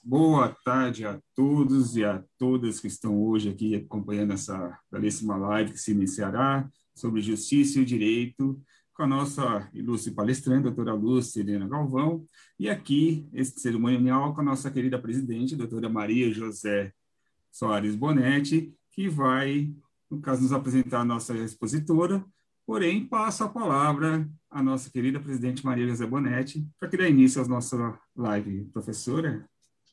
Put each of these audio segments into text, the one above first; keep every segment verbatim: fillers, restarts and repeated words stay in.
Boa tarde a todos e a todas que estão hoje aqui acompanhando essa belíssima live que se iniciará sobre justiça e o direito com a nossa ilustre palestrante, doutora Lúcia Helena Galvão, e aqui, esse cerimonial com a nossa querida presidente, doutora Maria José Soares Bonetti, que vai, no caso, nos apresentar a nossa expositora, porém, passo a palavra à nossa querida presidente Maria José Bonetti, para que dê início à nossa live. Professora?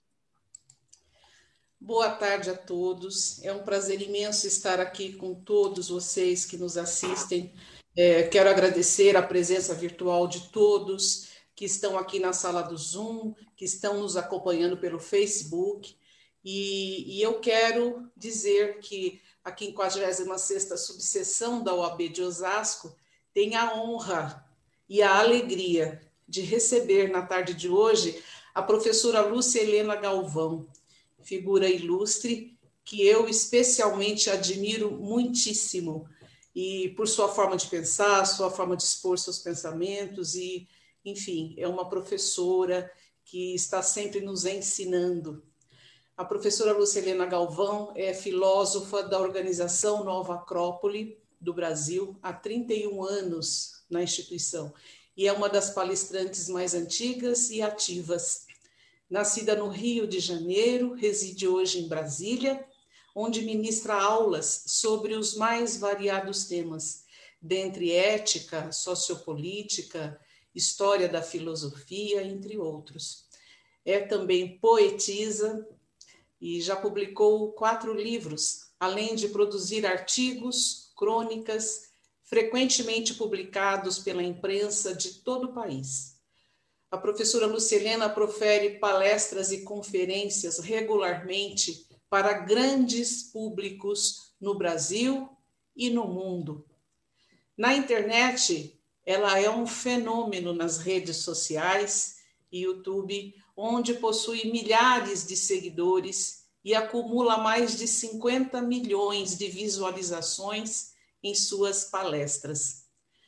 Boa tarde a todos. É um prazer imenso estar aqui com todos vocês que nos assistem. É, quero agradecer a presença virtual de todos que estão aqui na sala do Zoom, que estão nos acompanhando pelo Facebook. E, e eu quero dizer que a quinquagésima sexta subseção da O A B de Osasco tem a honra e a alegria de receber na tarde de hoje a professora Lúcia Helena Galvão, figura ilustre que eu especialmente admiro muitíssimo, e por sua forma de pensar, sua forma de expor seus pensamentos, e, enfim, é uma professora que está sempre nos ensinando. A professora Lúcia Helena Galvão é filósofa da organização Nova Acrópole do Brasil há trinta e um anos na instituição, e é uma das palestrantes mais antigas e ativas. Nascida no Rio de Janeiro, reside hoje em Brasília, onde ministra aulas sobre os mais variados temas, dentre ética, sociopolítica, história da filosofia, entre outros. É também poetisa e já publicou quatro livros, além de produzir artigos, crônicas, frequentemente publicados pela imprensa de todo o país. A professora Lúcia Helena profere palestras e conferências regularmente para grandes públicos no Brasil e no mundo. Na internet, ela é um fenômeno nas redes sociais e YouTube, onde possui milhares de seguidores e acumula mais de cinquenta milhões de visualizações em suas palestras.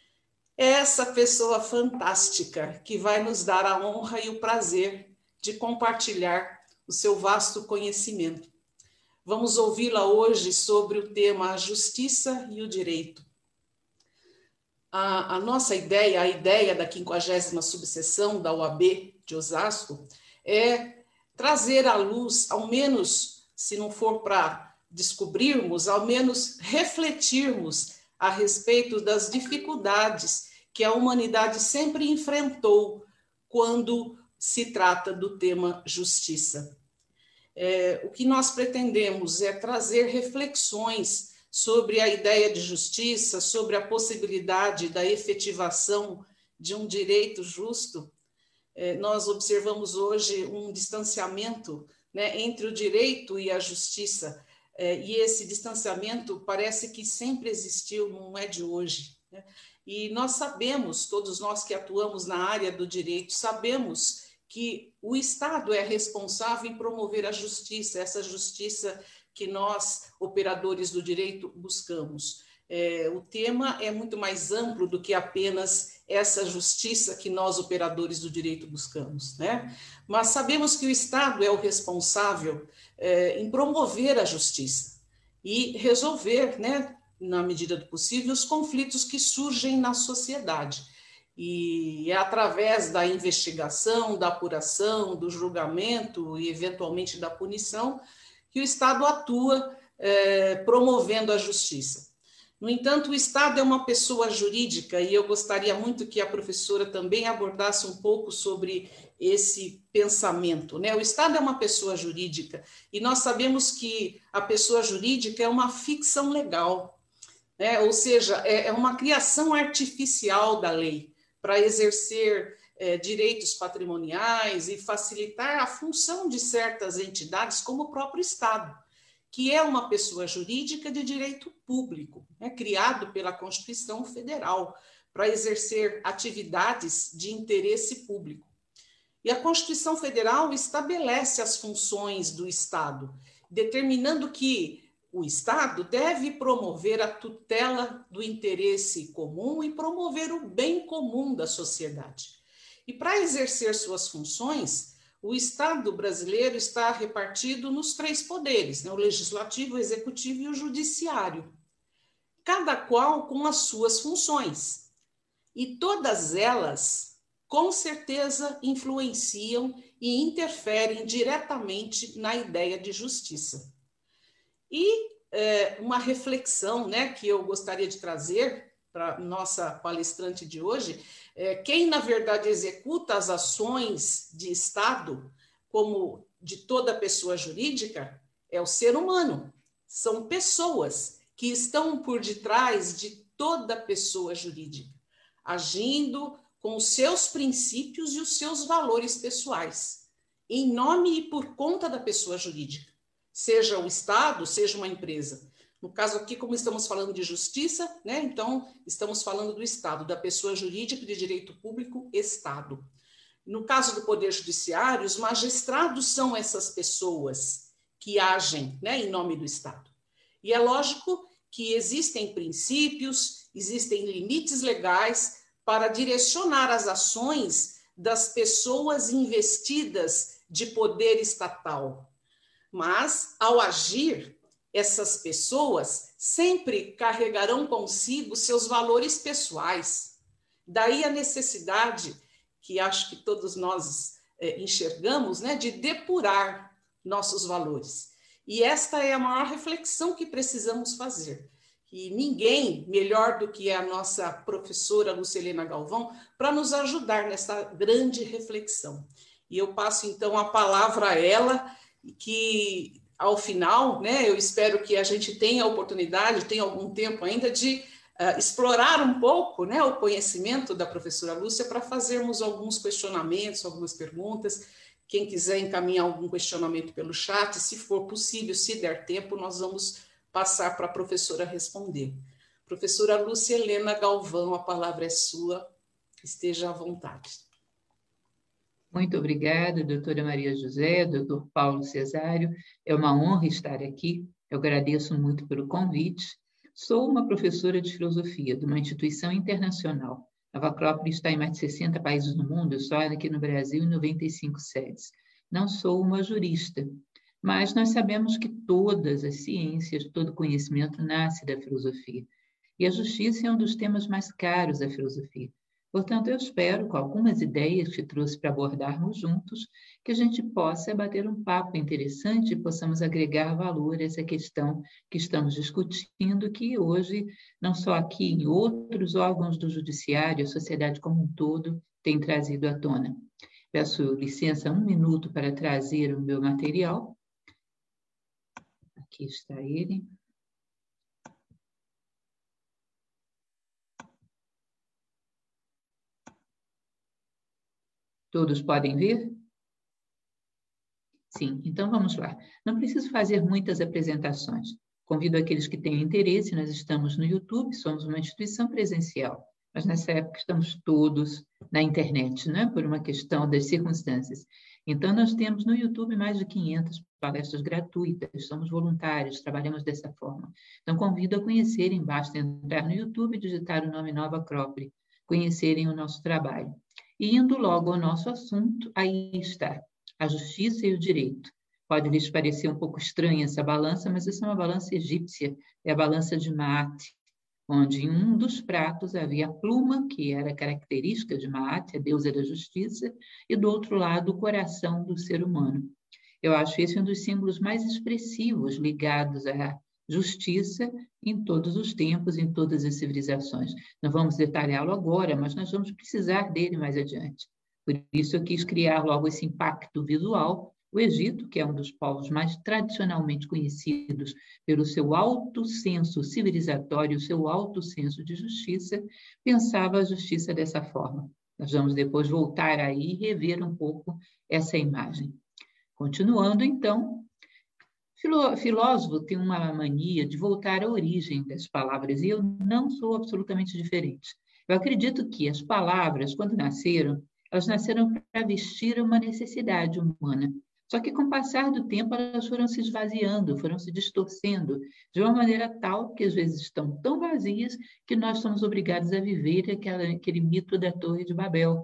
É essa pessoa fantástica que vai nos dar a honra e o prazer de compartilhar o seu vasto conhecimento. Vamos ouvi-la hoje sobre o tema a justiça e o direito. A, a nossa ideia, a ideia da quinquagésima subseção da O A B de Osasco, é trazer à luz, ao menos, se não for para descobrirmos, ao menos refletirmos a respeito das dificuldades que a humanidade sempre enfrentou quando se trata do tema justiça. É, o que nós pretendemos é trazer reflexões sobre a ideia de justiça, sobre a possibilidade da efetivação de um direito justo. É, nós observamos hoje um distanciamento, né, entre o direito e a justiça, é, e esse distanciamento parece que sempre existiu, não é de hoje, né? E nós sabemos, todos nós que atuamos na área do direito, sabemos que o Estado é responsável em promover a justiça, essa justiça que nós, operadores do direito, buscamos. É, o tema é muito mais amplo do que apenas essa justiça que nós, operadores do direito, buscamos, né? Mas sabemos que o Estado é o responsável é, em promover a justiça e resolver, né, na medida do possível, os conflitos que surgem na sociedade. E é através da investigação, da apuração, do julgamento e, eventualmente, da punição que o Estado atua é, promovendo a justiça. No entanto, o Estado é uma pessoa jurídica e eu gostaria muito que a professora também abordasse um pouco sobre esse pensamento, né? O Estado é uma pessoa jurídica e nós sabemos que a pessoa jurídica é uma ficção legal, né? Ou seja, é uma criação artificial da lei para exercer é, direitos patrimoniais e facilitar a função de certas entidades, como o próprio Estado, que é uma pessoa jurídica de direito público, né, criado pela Constituição Federal para exercer atividades de interesse público. E a Constituição Federal estabelece as funções do Estado, determinando que o Estado deve promover a tutela do interesse comum e promover o bem comum da sociedade. E para exercer suas funções, o Estado brasileiro está repartido nos três poderes, né? O legislativo, o executivo e o judiciário, cada qual com as suas funções. E todas elas, com certeza, influenciam e interferem diretamente na ideia de justiça. E é, uma reflexão, né, que eu gostaria de trazer para nossa palestrante de hoje, é, quem, na verdade, executa as ações de Estado, como de toda pessoa jurídica, é o ser humano. São pessoas que estão por detrás de toda pessoa jurídica, agindo com os seus princípios e os seus valores pessoais, em nome e por conta da pessoa jurídica, seja o Estado, seja uma empresa. No caso aqui, como estamos falando de justiça, né? Então, estamos falando do Estado, da pessoa jurídica de direito público, Estado. No caso do Poder Judiciário, os magistrados são essas pessoas que agem, né, em nome do Estado. E é lógico que existem princípios, existem limites legais para direcionar as ações das pessoas investidas de poder estatal. Mas, ao agir, essas pessoas sempre carregarão consigo seus valores pessoais. Daí a necessidade, que acho que todos nós é, enxergamos, né, de depurar nossos valores. E esta é a maior reflexão que precisamos fazer. E ninguém melhor do que a nossa professora Lucilena Galvão para nos ajudar nessa grande reflexão. E eu passo, então, a palavra a ela, que, ao final, né, eu espero que a gente tenha a oportunidade, tenha algum tempo ainda, de uh, explorar um pouco, né, o conhecimento da professora Lúcia para fazermos alguns questionamentos, algumas perguntas. Quem quiser encaminhar algum questionamento pelo chat, se for possível, se der tempo, nós vamos passar para a professora responder. Professora Lúcia Helena Galvão, a palavra é sua, esteja à vontade. Muito obrigada, doutora Maria José, doutor Paulo Cesário. É uma honra estar aqui. Eu agradeço muito pelo convite. Sou uma professora de filosofia de uma instituição internacional. A Acrópole está em mais de sessenta países no mundo, só aqui no Brasil em noventa e cinco sedes. Não sou uma jurista, mas nós sabemos que todas as ciências, todo conhecimento nasce da filosofia. E a justiça é um dos temas mais caros da filosofia. Portanto, eu espero, com algumas ideias que trouxe para abordarmos juntos, que a gente possa bater um papo interessante e possamos agregar valor a essa questão que estamos discutindo, que hoje, não só aqui, em outros órgãos do judiciário, a sociedade como um todo tem trazido à tona. Peço licença um minuto para trazer o meu material. Aqui está ele. Todos podem ver? Sim, então vamos lá. Não preciso fazer muitas apresentações. Convido aqueles que têm interesse, nós estamos no YouTube, somos uma instituição presencial, mas nessa época estamos todos na internet, né? Por uma questão das circunstâncias. Então, nós temos no YouTube mais de quinhentas palestras gratuitas, somos voluntários, trabalhamos dessa forma. Então, convido a conhecerem, basta entrar no YouTube e digitar o nome Nova Acrópole, conhecerem o nondo trabalho. E indo logo ao nosso assunto, aí está, a justiça e o direito. Pode lhes parecer um pouco estranha essa balança, mas essa é uma balança egípcia, é a balança de Maat, onde em um dos pratos havia a pluma, que era característica de Maat, a deusa da justiça, e do outro lado o coração do ser humano. Eu acho esse um dos símbolos mais expressivos ligados à justiça em todos os tempos, em todas as civilizações. Não vamos detalhá-lo agora, mas nós vamos precisar dele mais adiante. Por isso eu quis criar logo esse impacto visual. O Egito, que é um dos povos mais tradicionalmente conhecidos pelo seu alto senso civilizatório, seu alto senso de justiça, pensava a justiça dessa forma. Nós vamos depois voltar aí e rever um pouco essa imagem. Continuando, então, filósofo tem uma mania de voltar à origem das palavras, e eu não sou absolutamente diferente. Eu acredito que as palavras, quando nasceram, elas nasceram para vestir uma necessidade humana. Só que, com o passar do tempo, elas foram se esvaziando, foram se distorcendo, de uma maneira tal que, às vezes, estão tão vazias que nós somos obrigados a viver aquela, aquele mito da Torre de Babel.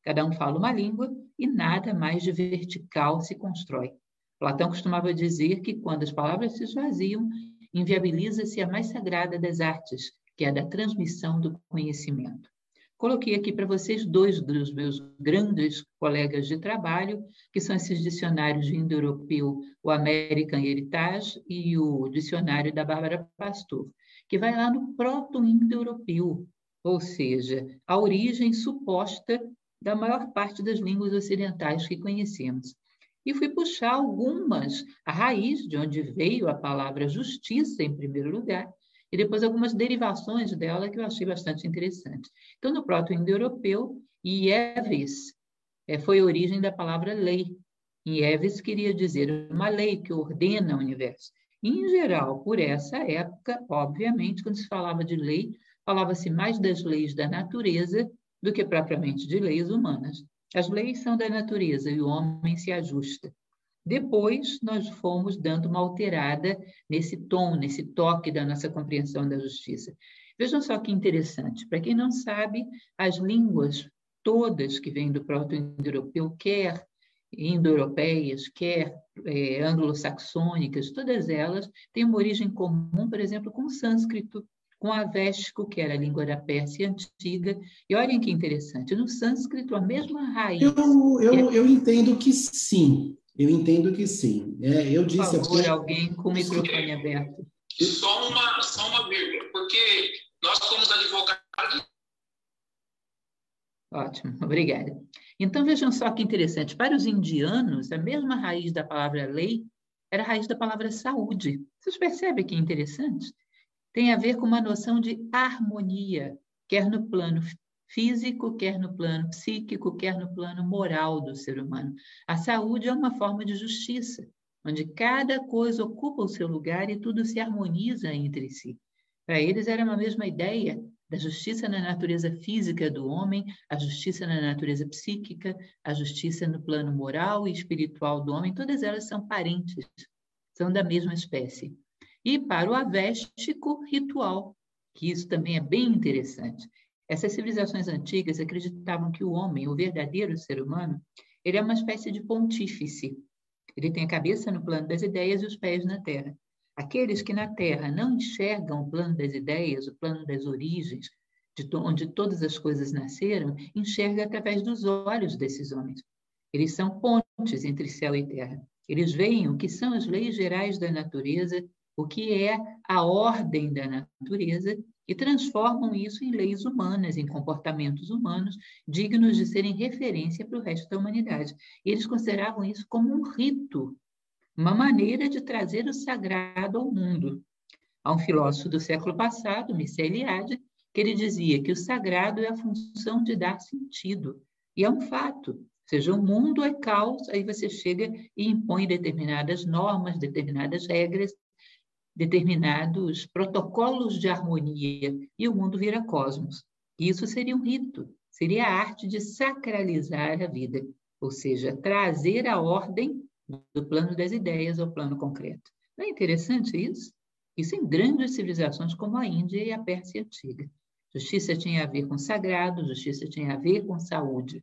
Cada um fala uma língua e nada mais de vertical se constrói. Platão costumava dizer que, quando as palavras se esvaziam, inviabiliza-se a mais sagrada das artes, que é a da transmissão do conhecimento. Coloquei aqui para vocês dois dos meus grandes colegas de trabalho, que são esses dicionários de indo-europeu, o American Heritage e o dicionário da Bárbara Pastor, que vai lá no proto-indo-europeu, ou seja, a origem suposta da maior parte das línguas ocidentais que conhecemos. E fui puxar algumas, a raiz de onde veio a palavra justiça, em primeiro lugar, e depois algumas derivações dela que eu achei bastante interessante. Então, no proto-indo-europeu, Ieves é, foi a origem da palavra lei. Ieves queria dizer uma lei que ordena o universo. E, em geral, por essa época, obviamente, quando se falava de lei, falava-se mais das leis da natureza do que propriamente de leis humanas. As leis são da natureza e o homem se ajusta. Depois, nós fomos dando uma alterada nesse tom, nesse toque da nossa compreensão da justiça. Vejam só que interessante. Para quem não sabe, as línguas todas que vêm do proto-indo-europeu, quer indo-europeias, quer é, anglo-saxônicas, todas elas têm uma origem comum, por exemplo, com o sânscrito, com o avéstico, que era a língua da Pérsia antiga. E olhem que interessante, no sânscrito, a mesma raiz... Eu, eu, é... eu entendo que sim. Eu entendo que sim. É, eu disse Por favor, até... alguém com o microfone aberto. Só uma, só uma vírgula, porque nós somos advogados... Ótimo, obrigada. Então, vejam só que interessante. Para os indianos, a mesma raiz da palavra lei era a raiz da palavra saúde. Vocês percebem que interessante? Tem a ver com uma noção de harmonia, quer no plano físico, quer no plano psíquico, quer no plano moral do ser humano. A saúde é uma forma de justiça, onde cada coisa ocupa o seu lugar e tudo se harmoniza entre si. Para eles era uma mesma ideia da justiça na natureza física do homem, a justiça na natureza psíquica, a justiça no plano moral e espiritual do homem. Todas elas são parentes, são da mesma espécie. E para o avéstico, ritual, que isso também é bem interessante. Essas civilizações antigas acreditavam que o homem, o verdadeiro ser humano, ele é uma espécie de pontífice. Ele tem a cabeça no plano das ideias e os pés na terra. Aqueles que na terra não enxergam o plano das ideias, o plano das origens, de onde todas as coisas nasceram, enxergam através dos olhos desses homens. Eles são pontes entre céu e terra. Eles veem o que são as leis gerais da natureza, o que é a ordem da natureza, e transformam isso em leis humanas, em comportamentos humanos, dignos de serem referência para o resto da humanidade. E eles consideravam isso como um rito, uma maneira de trazer o sagrado ao mundo. Há um filósofo do século passado, Mircea Eliade, que ele dizia que o sagrado é a função de dar sentido. E é um fato. Ou seja, o mundo é caos, aí você chega e impõe determinadas normas, determinadas regras, determinados protocolos de harmonia, e o mundo vira cosmos. Isso seria um rito, seria a arte de sacralizar a vida, ou seja, trazer a ordem do plano das ideias ao plano concreto. Não é interessante isso? Isso em grandes civilizações como a Índia e a Pérsia antiga. Justiça tinha a ver com sagrado, justiça tinha a ver com saúde.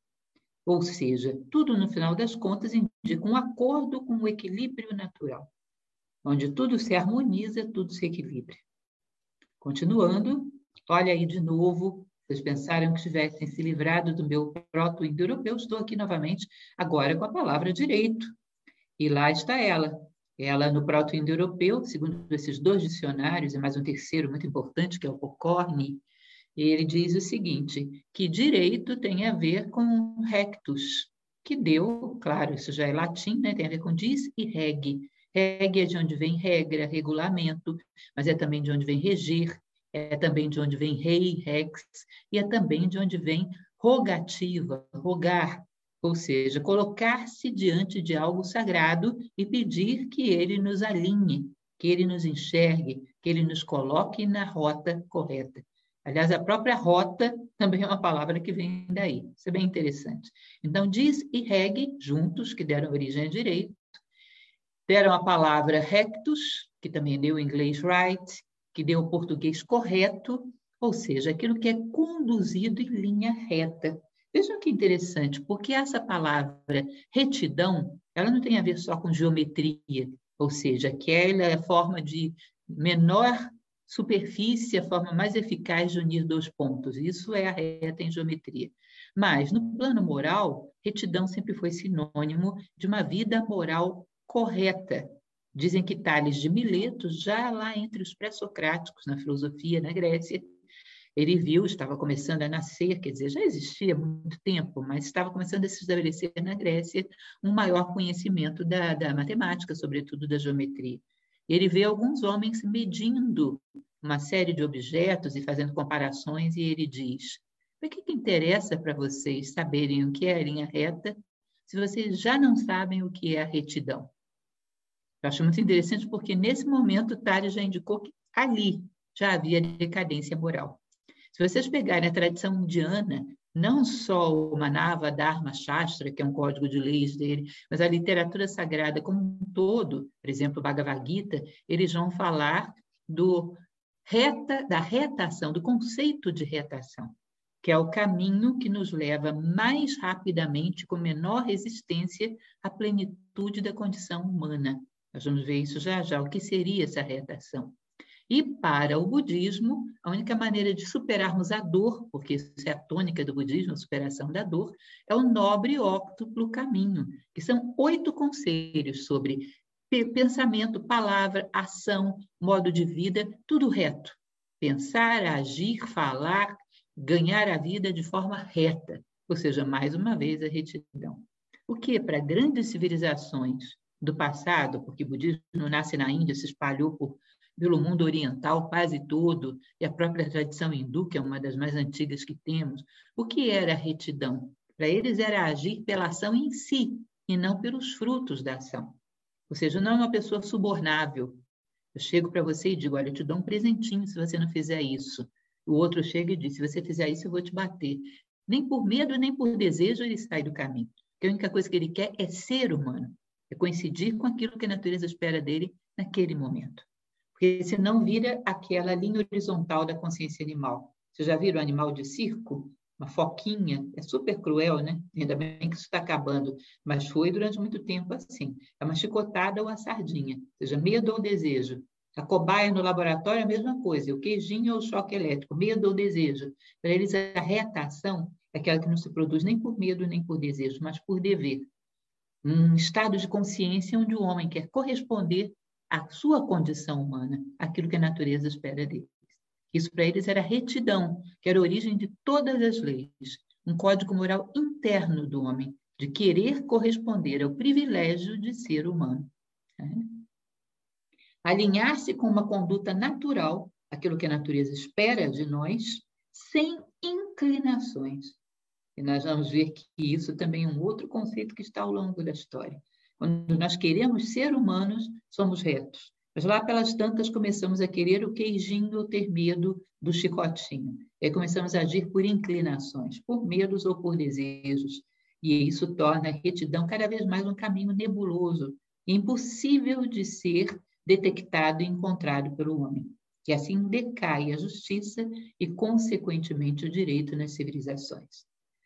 Ou seja, tudo no final das contas indica um acordo com o equilíbrio natural, onde tudo se harmoniza, tudo se equilibra. Continuando, olha aí de novo, vocês pensaram que tivessem se livrado do meu proto-indo-europeu, estou aqui novamente, agora com a palavra direito. E lá está ela. Ela, no proto-indo-europeu, segundo esses dois dicionários, e mais um terceiro muito importante, que é o Pocorni, ele diz o seguinte, que direito tem a ver com rectus, que deu, claro, isso já é latim, né, tem a ver com dis e reg. Reg é de onde vem regra, regulamento, mas é também de onde vem reger, é também de onde vem rei, rex, e é também de onde vem rogativa, rogar, ou seja, colocar-se diante de algo sagrado e pedir que ele nos alinhe, que ele nos enxergue, que ele nos coloque na rota correta. Aliás, a própria rota também é uma palavra que vem daí. Isso é bem interessante. Então, dis e reg, juntos, que deram origem a direito, deram a palavra rectus, que também deu o inglês right, que deu o português correto, ou seja, aquilo que é conduzido em linha reta. Vejam que interessante, porque essa palavra retidão, ela não tem a ver só com geometria, ou seja, aquela forma de menor superfície, a forma mais eficaz de unir dois pontos. Isso é a reta em geometria. Mas, no plano moral, retidão sempre foi sinônimo de uma vida moral correta. Dizem que Tales de Mileto, já lá entre os pré-socráticos, na filosofia, na Grécia, ele viu, estava começando a nascer, quer dizer, já existia há muito tempo, mas estava começando a se estabelecer na Grécia um maior conhecimento da, da matemática, sobretudo da geometria. Ele vê alguns homens medindo uma série de objetos e fazendo comparações, e ele diz: por que, que interessa para vocês saberem o que é a linha reta, se vocês já não sabem o que é a retidão? Eu acho muito interessante, porque nesse momento Tales já indicou que ali já havia decadência moral. Se vocês pegarem a tradição indiana, não só o Manava Dharma Shastra, que é um código de leis dele, mas a literatura sagrada como um todo, por exemplo, o Bhagavad Gita, eles vão falar do reta, da retação, do conceito de retação, que é o caminho que nos leva mais rapidamente, com menor resistência, à plenitude da condição humana. Nós vamos ver isso já já, o que seria essa retação. E para o budismo, a única maneira de superarmos a dor, porque isso é a tônica do budismo, a superação da dor, é o nobre óctuplo caminho, que são oito conselhos sobre pensamento, palavra, ação, modo de vida, tudo reto. Pensar, agir, falar, ganhar a vida de forma reta, ou seja, mais uma vez a retidão. O que para grandes civilizações do passado, porque o budismo nasce na Índia, se espalhou por pelo mundo oriental quase todo, e a própria tradição hindu, que é uma das mais antigas que temos, o que era a retidão? Para eles era agir pela ação em si, e não pelos frutos da ação. Ou seja, não é uma pessoa subornável. Eu chego para você e digo: olha, eu te dou um presentinho se você não fizer isso. O outro chega e diz: se você fizer isso, eu vou te bater. Nem por medo, nem por desejo ele sai do caminho. Porque a única coisa que ele quer é ser humano, é coincidir com aquilo que a natureza espera dele naquele momento. Porque senão vira aquela linha horizontal da consciência animal. Vocês já viram o animal de circo? Uma foquinha, é super cruel, né? Ainda bem que isso está acabando, mas foi durante muito tempo assim. É uma chicotada ou a sardinha, ou seja, medo ou desejo. A cobaia no laboratório é a mesma coisa, o queijinho ou o choque elétrico, medo ou desejo. Para eles, a retação é aquela que não se produz nem por medo nem por desejo, mas por dever. Um estado de consciência onde o homem quer corresponder à sua condição humana, aquilo que a natureza espera dele. Isso para eles era retidão, que era a origem de todas as leis, um código moral interno do homem, de querer corresponder ao privilégio de ser humano. Alinhar-se com uma conduta natural, aquilo que a natureza espera de nós, sem inclinações. E nós vamos ver que isso também é um outro conceito que está ao longo da história. Quando nós queremos ser humanos, somos retos. Mas lá pelas tantas começamos a querer o queijinho ou ter medo do chicotinho. E aí começamos a agir por inclinações, por medos ou por desejos. E isso torna a retidão cada vez mais um caminho nebuloso, impossível de ser detectado e encontrado pelo homem. E assim decai a justiça e, consequentemente, o direito nas civilizações.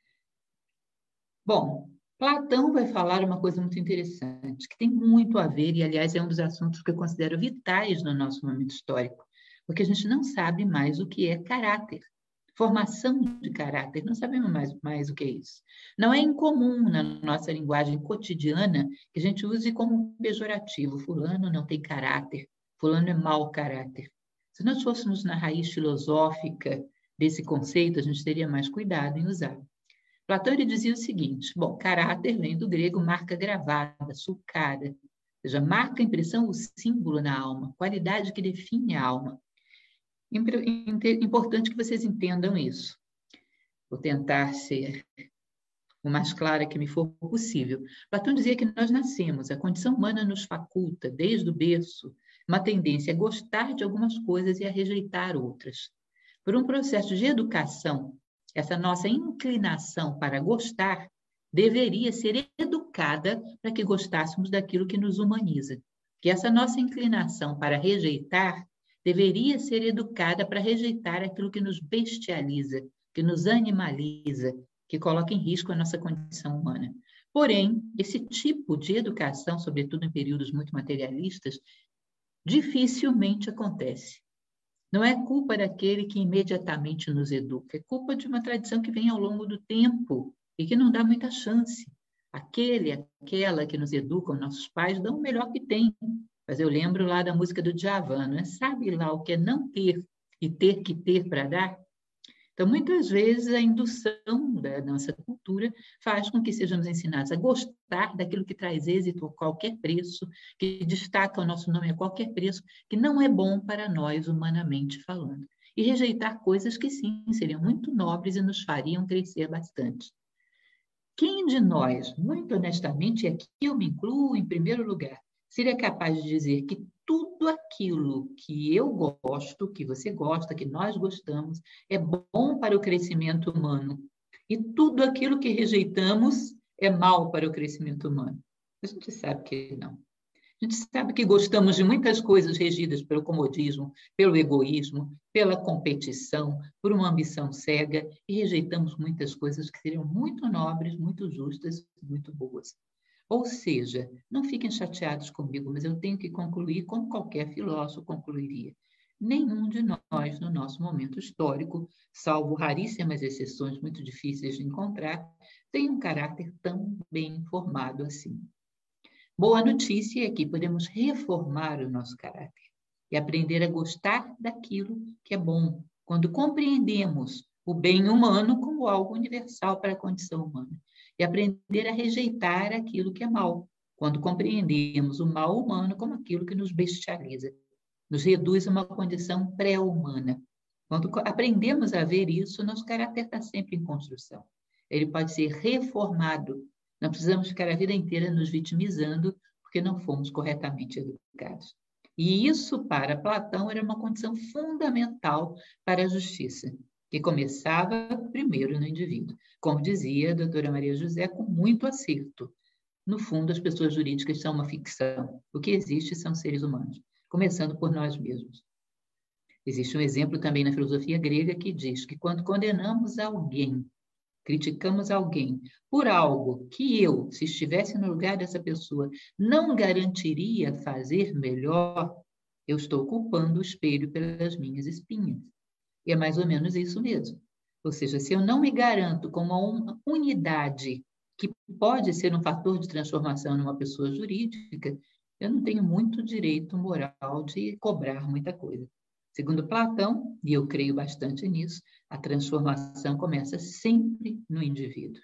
Bom, Platão vai falar uma coisa muito interessante, que tem muito a ver, e, aliás, é um dos assuntos que eu considero vitais no nosso momento histórico, porque a gente não sabe mais o que é caráter, formação de caráter, não sabemos mais, mais o que é isso. Não é incomum na nossa linguagem cotidiana que a gente use como pejorativo, fulano não tem caráter, fulano é mau caráter. Se nós fôssemos na raiz filosófica desse conceito, a gente teria mais cuidado em usar. Platão ele dizia o seguinte: bom, caráter vem do grego marca gravada, sulcada, ou seja, marca a impressão, o símbolo na alma, qualidade que define a alma. Importante que vocês entendam isso. Vou tentar ser o mais clara que me for possível. Platão dizia que nós nascemos, a condição humana nos faculta, desde o berço, uma tendência a gostar de algumas coisas e a rejeitar outras. Por um processo de educação, essa nossa inclinação para gostar deveria ser educada para que gostássemos daquilo que nos humaniza. Que essa nossa inclinação para rejeitar deveria ser educada para rejeitar aquilo que nos bestializa, que nos animaliza, que coloca em risco a nossa condição humana. Porém, esse tipo de educação, sobretudo em períodos muito materialistas, dificilmente acontece. Não é culpa daquele que imediatamente nos educa, é culpa de uma tradição que vem ao longo do tempo e que não dá muita chance. Aquele, aquela que nos educam, nossos pais, dão o melhor que tem. Mas eu lembro lá da música do Djavan, não é? Sabe lá o que é não ter e ter que ter para dar? Então, muitas vezes, a indução da nossa cultura faz com que sejamos ensinados a gostar daquilo que traz êxito a qualquer preço, que destaca o nosso nome a qualquer preço, que não é bom para nós, humanamente falando. E rejeitar coisas que, sim, seriam muito nobres e nos fariam crescer bastante. Quem de nós, muito honestamente, e aqui eu me incluo em primeiro lugar, seria capaz de dizer que tudo aquilo que eu gosto, que você gosta, que nós gostamos, é bom para o crescimento humano. E tudo aquilo que rejeitamos é mal para o crescimento humano? A gente sabe que não. A gente sabe que gostamos de muitas coisas regidas pelo comodismo, pelo egoísmo, pela competição, por uma ambição cega, e rejeitamos muitas coisas que seriam muito nobres, muito justas, muito boas. Ou seja, não fiquem chateados comigo, mas eu tenho que concluir como qualquer filósofo concluiria. Nenhum de nós, no nosso momento histórico, salvo raríssimas exceções muito difíceis de encontrar, tem um caráter tão bem formado assim. Boa notícia é que podemos reformar o nosso caráter e aprender a gostar daquilo que é bom, quando compreendemos o bem humano como algo universal para a condição humana. E aprender a rejeitar aquilo que é mal, quando compreendemos o mal humano como aquilo que nos bestializa, nos reduz a uma condição pré-humana. Quando aprendemos a ver isso, nosso caráter está sempre em construção. Ele pode ser reformado. Não precisamos ficar a vida inteira nos vitimizando porque não fomos corretamente educados. E isso, para Platão, era uma condição fundamental para a justiça, que começava primeiro no indivíduo. Como dizia a doutora Maria José, com muito acerto. No fundo, as pessoas jurídicas são uma ficção. O que existe são seres humanos, começando por nós mesmos. Existe um exemplo também na filosofia grega que diz que quando condenamos alguém, criticamos alguém por algo que eu, se estivesse no lugar dessa pessoa, não garantiria fazer melhor, eu estou culpando o espelho pelas minhas espinhas. E é mais ou menos isso mesmo. Ou seja, se eu não me garanto como uma unidade que pode ser um fator de transformação numa pessoa jurídica, eu não tenho muito direito moral de cobrar muita coisa. Segundo Platão, e eu creio bastante nisso, a transformação começa sempre no indivíduo.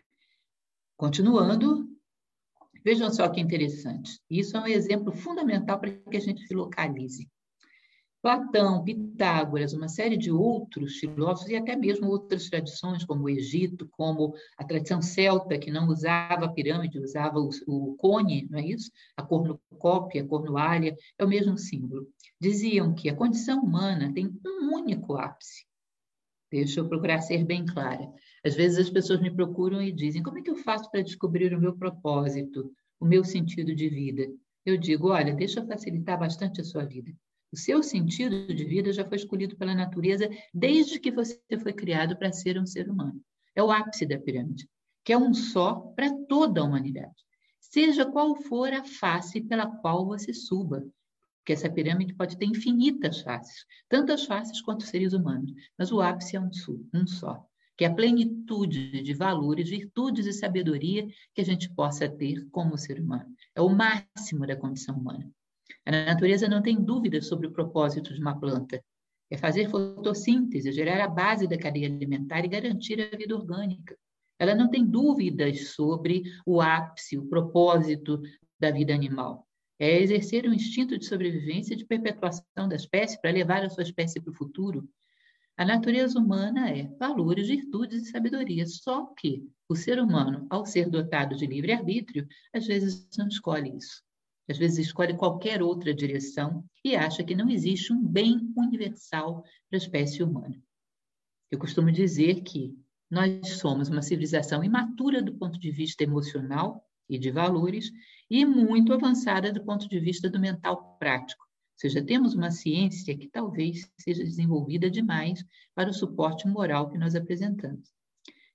Continuando, vejam só que interessante. Isso é um exemplo fundamental para que a gente se localize. Platão, Pitágoras, uma série de outros filósofos e até mesmo outras tradições, como o Egito, como a tradição celta, que não usava a pirâmide, usava o, o cone, não é isso? A cornucópia, a cornualha, é o mesmo símbolo. Diziam que a condição humana tem um único ápice. Deixa eu procurar ser bem clara. Às vezes as pessoas me procuram e dizem, como é que eu faço para descobrir o meu propósito, o meu sentido de vida? Eu digo, olha, deixa eu facilitar bastante a sua vida. O seu sentido de vida já foi escolhido pela natureza desde que você foi criado para ser um ser humano. É o ápice da pirâmide, que é um só para toda a humanidade. Seja qual for a face pela qual você suba, porque essa pirâmide pode ter infinitas faces, tantas faces quanto seres humanos, mas o ápice é um só, que é a plenitude de valores, virtudes e sabedoria que a gente possa ter como ser humano. É o máximo da condição humana. A natureza não tem dúvidas sobre o propósito de uma planta. É fazer fotossíntese, gerar a base da cadeia alimentar e garantir a vida orgânica. Ela não tem dúvidas sobre o ápice, o propósito da vida animal. É exercer um instinto de sobrevivência e de perpetuação da espécie para levar a sua espécie para o futuro. A natureza humana é valores, virtudes e sabedoria. Só que o ser humano, ao ser dotado de livre-arbítrio, às vezes não escolhe isso. Às vezes escolhe qualquer outra direção e acha que não existe um bem universal para a espécie humana. Eu costumo dizer que nós somos uma civilização imatura do ponto de vista emocional e de valores e muito avançada do ponto de vista do mental prático. Ou seja, temos uma ciência que talvez seja desenvolvida demais para o suporte moral que nós apresentamos.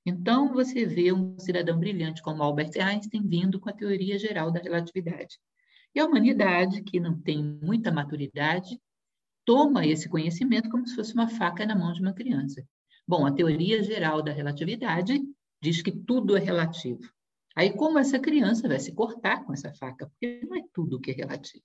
Então, você vê um cidadão brilhante como Albert Einstein vindo com a teoria geral da relatividade. E a humanidade, que não tem muita maturidade, toma esse conhecimento como se fosse uma faca na mão de uma criança. Bom, a teoria geral da relatividade diz que tudo é relativo. Aí, como essa criança vai se cortar com essa faca? Porque não é tudo que é relativo.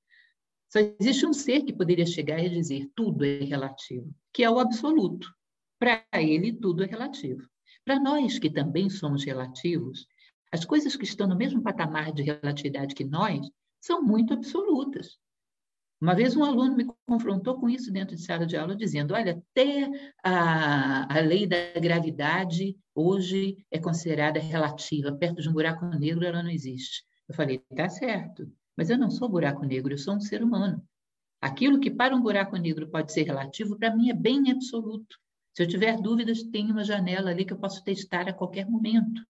Só existe um ser que poderia chegar e dizer tudo é relativo, que é o absoluto. Para ele, tudo é relativo. Para nós, que também somos relativos, as coisas que estão no mesmo patamar de relatividade que nós são muito absolutas. Uma vez um aluno me confrontou com isso dentro de sala de aula, dizendo, olha, até a, a lei da gravidade hoje é considerada relativa, perto de um buraco negro ela não existe. Eu falei, está certo, mas eu não sou buraco negro, eu sou um ser humano. Aquilo que para um buraco negro pode ser relativo, para mim é bem absoluto. Se eu tiver dúvidas, tem uma janela ali que eu posso testar a qualquer momento.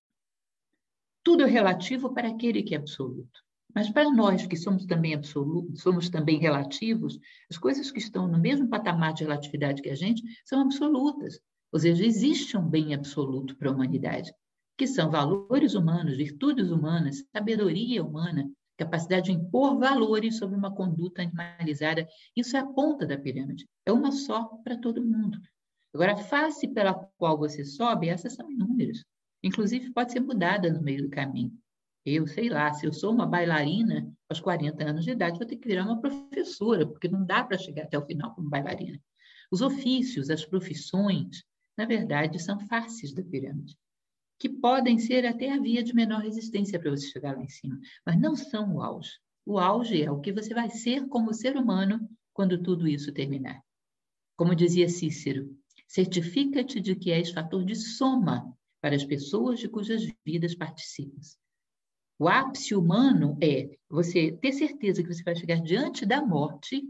Tudo é relativo para aquele que é absoluto. Mas para nós, que somos também absolutos, somos também relativos, as coisas que estão no mesmo patamar de relatividade que a gente são absolutas. Ou seja, existe um bem absoluto para a humanidade, que são valores humanos, virtudes humanas, sabedoria humana, capacidade de impor valores sobre uma conduta animalizada. Isso é a ponta da pirâmide. É uma só para todo mundo. Agora, a face pela qual você sobe, essas são inúmeras. Inclusive, pode ser mudada no meio do caminho. Eu sei lá, se eu sou uma bailarina, aos quarenta anos de idade, vou ter que virar uma professora, porque não dá para chegar até o final como bailarina. Os ofícios, as profissões, na verdade, são faces da pirâmide, que podem ser até a via de menor resistência para você chegar lá em cima, mas não são o auge. O auge é o que você vai ser como ser humano quando tudo isso terminar. Como dizia Cícero, certifica-te de que és fator de soma para as pessoas de cujas vidas participas. O ápice humano é você ter certeza que você vai chegar diante da morte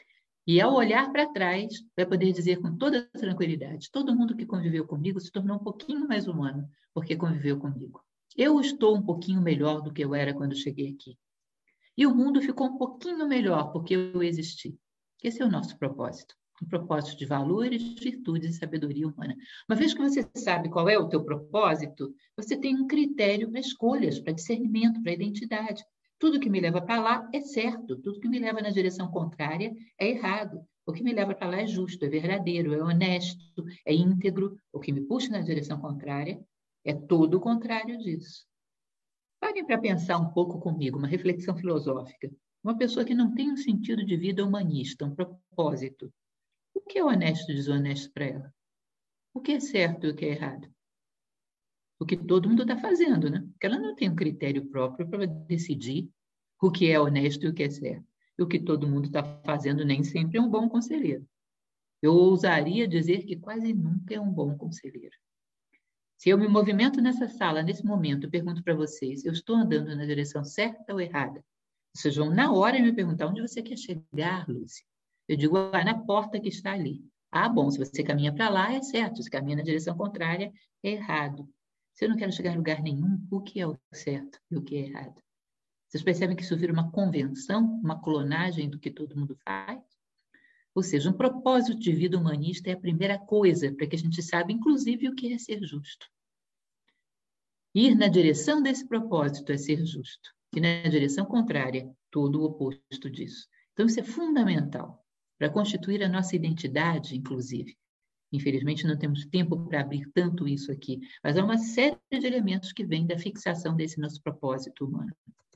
e, ao olhar para trás, vai poder dizer com toda tranquilidade, todo mundo que conviveu comigo se tornou um pouquinho mais humano porque conviveu comigo. Eu estou um pouquinho melhor do que eu era quando cheguei aqui. E o mundo ficou um pouquinho melhor porque eu existi. Esse é o nosso propósito. Um propósito de valores, virtudes e sabedoria humana. Uma vez que você sabe qual é o teu propósito, você tem um critério para escolhas, para discernimento, para identidade. Tudo que me leva para lá é certo, tudo que me leva na direção contrária é errado. O que me leva para lá é justo, é verdadeiro, é honesto, é íntegro. O que me puxa na direção contrária é todo o contrário disso. Parem para pensar um pouco comigo, uma reflexão filosófica. Uma pessoa que não tem um sentido de vida humanista, um propósito. O que é honesto e desonesto para ela? O que é certo e o que é errado? O que todo mundo está fazendo, né? Porque ela não tem um critério próprio para decidir o que é honesto e o que é certo. E o que todo mundo está fazendo nem sempre é um bom conselheiro. Eu ousaria dizer que quase nunca é um bom conselheiro. Se eu me movimento nessa sala, nesse momento, eu pergunto para vocês, eu estou andando na direção certa ou errada? Vocês vão na hora me perguntar onde você quer chegar, Lúcia. Eu digo, ah, na porta que está ali. Ah, bom, se você caminha para lá, é certo. Se caminha na direção contrária, é errado. Se eu não quero chegar em lugar nenhum, o que é o certo e o que é errado? Vocês percebem que isso vira uma convenção, uma clonagem do que todo mundo faz? Ou seja, um propósito de vida humanista é a primeira coisa para que a gente saiba, inclusive, o que é ser justo. Ir na direção desse propósito é ser justo. E na direção contrária, todo o oposto disso. Então, isso é fundamental para constituir a nossa identidade, inclusive. Infelizmente, não temos tempo para abrir tanto isso aqui, mas há uma série de elementos que vêm da fixação desse nosso propósito humano.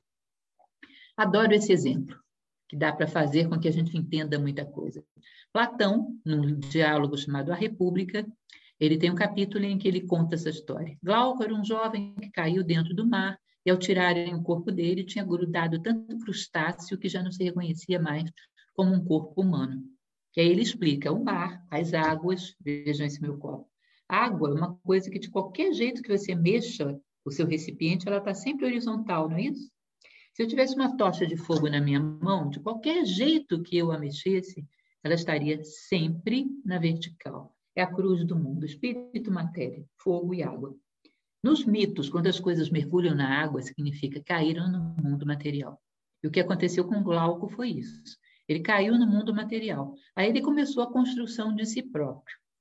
Adoro esse exemplo, que dá para fazer com que a gente entenda muita coisa. Platão, num diálogo chamado A República, ele tem um capítulo em que ele conta essa história. Glauco era um jovem que caiu dentro do mar e, ao tirarem o corpo dele, tinha grudado tanto crustáceo que já não se reconhecia mais como um corpo humano. E aí ele explica, o mar, as águas, vejam esse meu copo. A água é uma coisa que, de qualquer jeito que você mexa o seu recipiente, ela está sempre horizontal, não é isso? Se eu tivesse uma tocha de fogo na minha mão, de qualquer jeito que eu a mexesse, ela estaria sempre na vertical. É a cruz do mundo, espírito, matéria, fogo e água. Nos mitos, quando as coisas mergulham na água, significa caíram no mundo material. E o que aconteceu com Glauco foi isso. Ele caiu no mundo material. Aí ele começou a construção de si próprio.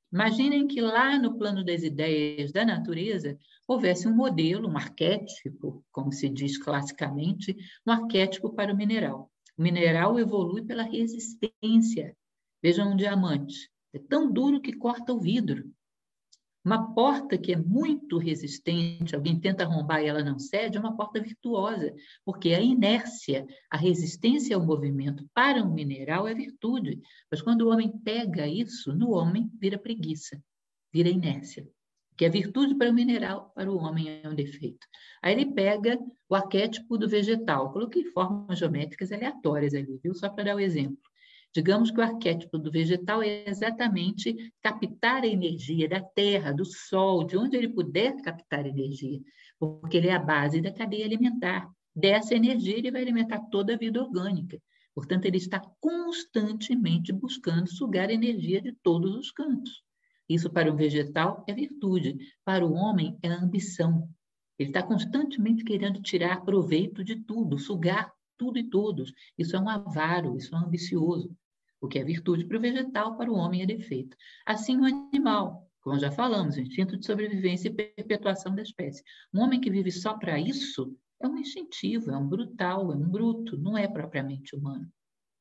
Imaginem que lá no plano das ideias da natureza houvesse um modelo, um arquétipo, como se diz classicamente, um arquétipo para o mineral. O mineral evolui pela resistência. Vejam um diamante. É tão duro que corta o vidro. Uma porta que é muito resistente, alguém tenta arrombar e ela não cede, é uma porta virtuosa, porque a inércia, a resistência ao movimento para um mineral é virtude. Mas quando o homem pega isso, no homem vira preguiça, vira inércia. Que é virtude para o mineral, para o homem é um defeito. Aí ele pega o arquétipo do vegetal. Coloquei formas geométricas aleatórias ali, viu? Só para dar o exemplo. Digamos que o arquétipo do vegetal é exatamente captar a energia da terra, do sol, de onde ele puder captar energia, porque ele é a base da cadeia alimentar. Dessa energia, ele vai alimentar toda a vida orgânica. Portanto, ele está constantemente buscando sugar energia de todos os cantos. Isso, para o vegetal, é virtude. Para o homem, é ambição. Ele está constantemente querendo tirar proveito de tudo, sugar tudo e todos. Isso é um avaro, isso é um ambicioso. O que é virtude para o vegetal, para o homem é defeito. Assim o animal, como já falamos, o instinto de sobrevivência e perpetuação da espécie. Um homem que vive só para isso é um instintivo, é um brutal, é um bruto, não é propriamente humano.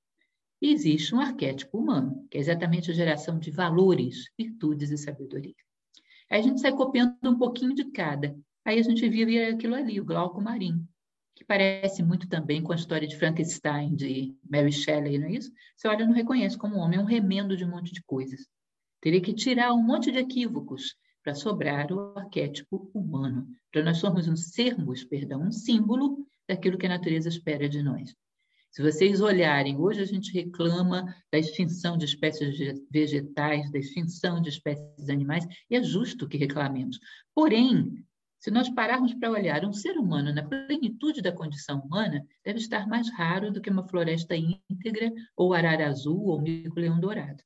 E existe um arquétipo humano, que é exatamente a geração de valores, virtudes e sabedoria. Aí a gente sai copiando um pouquinho de cada. Aí a gente vive aquilo ali, o Glauco Marinho, que parece muito também com a história de Frankenstein, de Mary Shelley, não é isso? Você olha e não reconhece como homem, é um remendo de um monte de coisas. Teria que tirar um monte de equívocos para sobrar o arquétipo humano, para nós somos um sermos, perdão, um símbolo daquilo que a natureza espera de nós. Se vocês olharem, hoje a gente reclama da extinção de espécies vegetais, da extinção de espécies animais, e é justo que reclamemos. Porém, se nós pararmos para olhar um ser humano na plenitude da condição humana, deve estar mais raro do que uma floresta íntegra, ou arara azul, ou mico-leão dourado.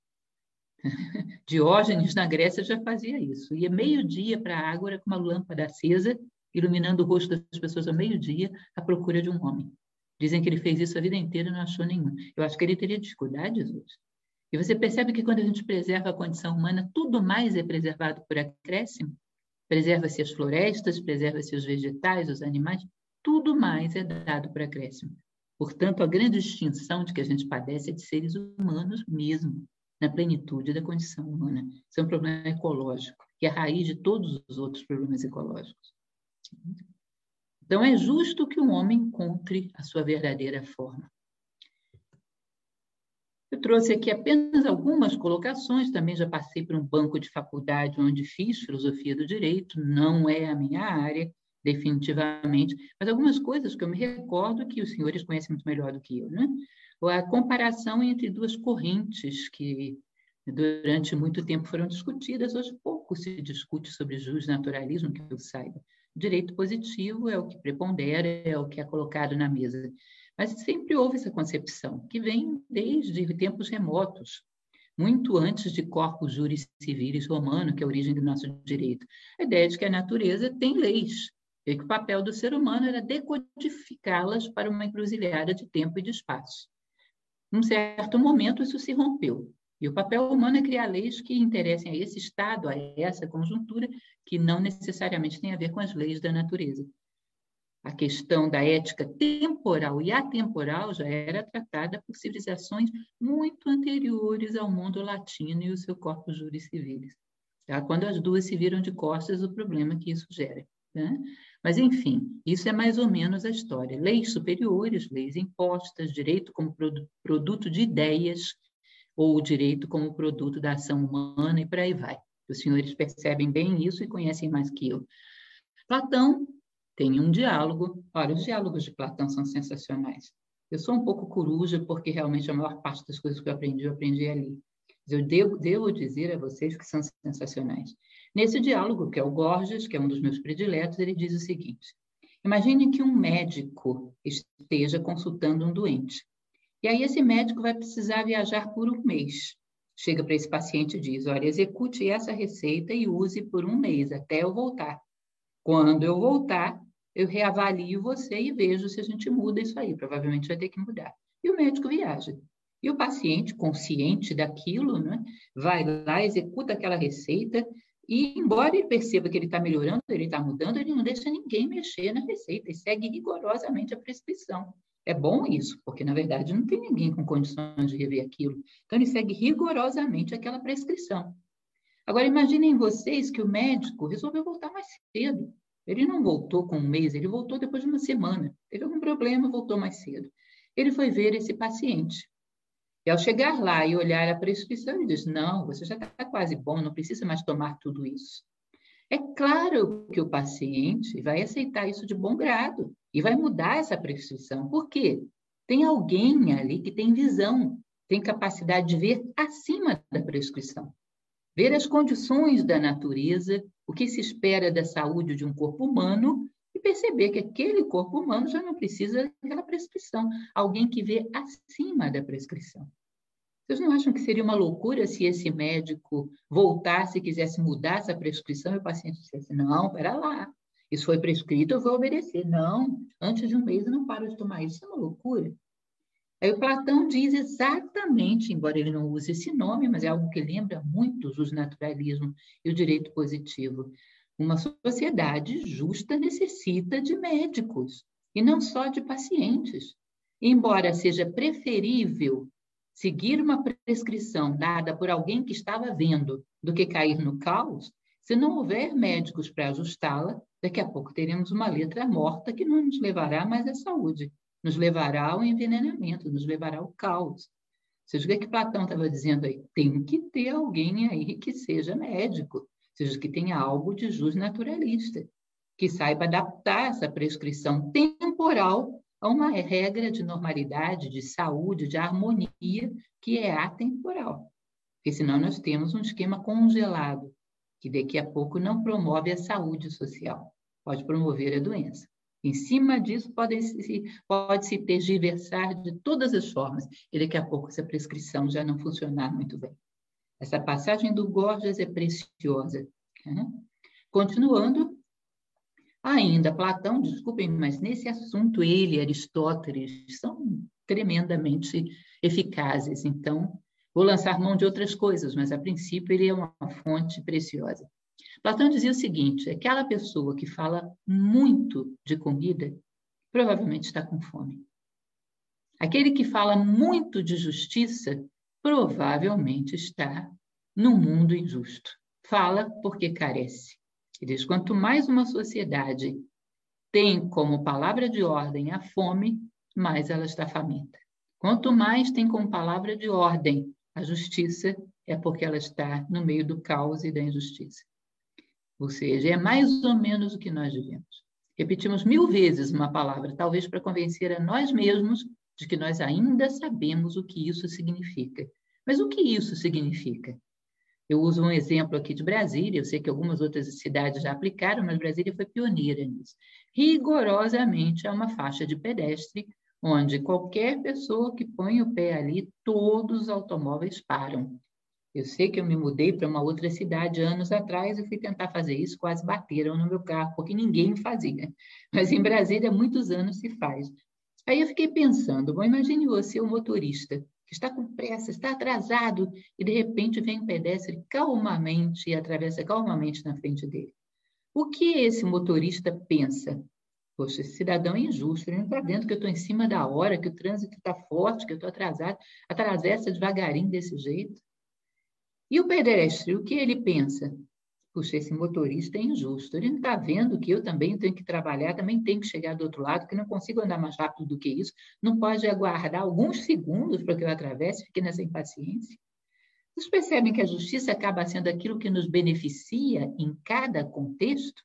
Diógenes, na Grécia, já fazia isso. Ia meio-dia para a ágora com uma lâmpada acesa, iluminando o rosto das pessoas ao meio-dia, à procura de um homem. Dizem que ele fez isso a vida inteira e não achou nenhum. Eu acho que ele teria dificuldades hoje. E você percebe que quando a gente preserva a condição humana, tudo mais é preservado por acréscimo. Preserva-se as florestas, preserva-se os vegetais, os animais, tudo mais é dado por acréscimo. Portanto, a grande extinção de que a gente padece é de seres humanos mesmo, na plenitude da condição humana. Isso é um problema ecológico, que é a raiz de todos os outros problemas ecológicos. Então, é justo que um homem encontre a sua verdadeira forma. Eu trouxe aqui apenas algumas colocações, também já passei por um banco de faculdade onde fiz filosofia do direito, não é a minha área, definitivamente, mas algumas coisas que eu me recordo que os senhores conhecem muito melhor do que eu, né? A comparação entre duas correntes que durante muito tempo foram discutidas, hoje pouco se discute sobre justnaturalismo, que eu saiba. O direito positivo é o que prepondera, é o que é colocado na mesa. Mas sempre houve essa concepção, que vem desde tempos remotos, muito antes de corpus juris civilis romano, que é a origem do nosso direito. A ideia de que a natureza tem leis, e que o papel do ser humano era decodificá-las para uma encruzilhada de tempo e de espaço. Num certo momento, isso se rompeu. E o papel humano é criar leis que interessem a esse estado, a essa conjuntura, que não necessariamente tem a ver com as leis da natureza. A questão da ética temporal e atemporal já era tratada por civilizações muito anteriores ao mundo latino e o seu corpus juris civilis. Tá? Quando as duas se viram de costas, o problema que isso gera. Né? Mas, enfim, isso é mais ou menos a história. Leis superiores, leis impostas, direito como produ- produto de ideias, ou o direito como produto da ação humana, e por aí vai. Os senhores percebem bem isso e conhecem mais que eu. Platão tem um diálogo. Olha, os diálogos de Platão são sensacionais. Eu sou um pouco coruja, porque realmente a maior parte das coisas que eu aprendi, eu aprendi ali. Mas eu devo, devo dizer a vocês que são sensacionais. Nesse diálogo, que é o Gorgias, que é um dos meus prediletos, ele diz o seguinte: imagine que um médico esteja consultando um doente. E aí esse médico vai precisar viajar por um mês. Chega para esse paciente e diz: olha, execute essa receita e use por um mês, até eu voltar. Quando eu voltar, eu reavalio você e vejo se a gente muda isso aí. Provavelmente vai ter que mudar. E o médico viaja. E o paciente, consciente daquilo, né, vai lá, executa aquela receita e, embora ele perceba que ele está melhorando, ele está mudando, ele não deixa ninguém mexer na receita e segue rigorosamente a prescrição. É bom isso, porque, na verdade, não tem ninguém com condições de rever aquilo. Então, ele segue rigorosamente aquela prescrição. Agora, imaginem vocês que o médico resolveu voltar mais cedo. Ele não voltou com um mês, ele voltou depois de uma semana. Teve algum problema, voltou mais cedo. Ele foi ver esse paciente. E ao chegar lá e olhar a prescrição, ele diz, não, você já está quase bom, não precisa mais tomar tudo isso. É claro que o paciente vai aceitar isso de bom grado e vai mudar essa prescrição. Por quê? Tem alguém ali que tem visão, tem capacidade de ver acima da prescrição. Ver as condições da natureza, o que se espera da saúde de um corpo humano e perceber que aquele corpo humano já não precisa daquela prescrição. Alguém que vê acima da prescrição. Vocês não acham que seria uma loucura se esse médico voltasse e quisesse mudar essa prescrição e o paciente dissesse, não, pera lá, isso foi prescrito, eu vou obedecer. Não, antes de um mês eu não paro de tomar isso, isso é uma loucura. Aí o Platão diz exatamente, embora ele não use esse nome, mas é algo que lembra muito o justnaturalismo e o direito positivo. Uma sociedade justa necessita de médicos, e não só de pacientes. Embora seja preferível seguir uma prescrição dada por alguém que estava vendo do que cair no caos, se não houver médicos para ajustá-la, daqui a pouco teremos uma letra morta que não nos levará mais à saúde, nos levará ao envenenamento, nos levará ao caos. Seja o que, é que Platão estava dizendo aí? Tem que ter alguém aí que seja médico, seja que tenha algo de justnaturalista, que saiba adaptar essa prescrição temporal a uma regra de normalidade, de saúde, de harmonia, que é atemporal. Porque senão nós temos um esquema congelado, que daqui a pouco não promove a saúde social, pode promover a doença. Em cima disso, pode-se pode se tergiversar de todas as formas, e daqui a pouco essa prescrição já não funcionar muito bem. Essa passagem do Gorgias é preciosa. Né? Continuando, ainda Platão, desculpem, mas nesse assunto ele e Aristóteles são tremendamente eficazes. Então, vou lançar mão de outras coisas, mas a princípio ele é uma fonte preciosa. Platão dizia o seguinte, aquela pessoa que fala muito de comida, provavelmente está com fome. Aquele que fala muito de justiça, provavelmente está num mundo injusto. Fala porque carece. Ele diz, quanto mais uma sociedade tem como palavra de ordem a fome, mais ela está faminta. Quanto mais tem como palavra de ordem a justiça, é porque ela está no meio do caos e da injustiça. Ou seja, é mais ou menos o que nós vivemos. Repetimos mil vezes uma palavra, talvez para convencer a nós mesmos de que nós ainda sabemos o que isso significa. Mas o que isso significa? Eu uso um exemplo aqui de Brasília, eu sei que algumas outras cidades já aplicaram, mas Brasília foi pioneira nisso. Rigorosamente é uma faixa de pedestre, onde qualquer pessoa que põe o pé ali, todos os automóveis param. Eu sei que eu me mudei para uma outra cidade anos atrás e fui tentar fazer isso, quase bateram no meu carro, porque ninguém fazia. Mas em Brasília, há muitos anos se faz. Aí eu fiquei pensando, bom, imagine você, o motorista, que está com pressa, está atrasado, e de repente vem um pedestre calmamente e atravessa calmamente na frente dele. O que esse motorista pensa? Poxa, esse cidadão é injusto, ele não está vendo que eu estou em cima da hora, que o trânsito está forte, que eu estou atrasado, atravessa devagarinho desse jeito. E o pedestre, o que ele pensa? Puxa, esse motorista é injusto. Ele não está vendo que eu também tenho que trabalhar, também tenho que chegar do outro lado, que não consigo andar mais rápido do que isso. Não pode aguardar alguns segundos para que eu atravesse, fique nessa impaciência. Vocês percebem que a justiça acaba sendo aquilo que nos beneficia em cada contexto?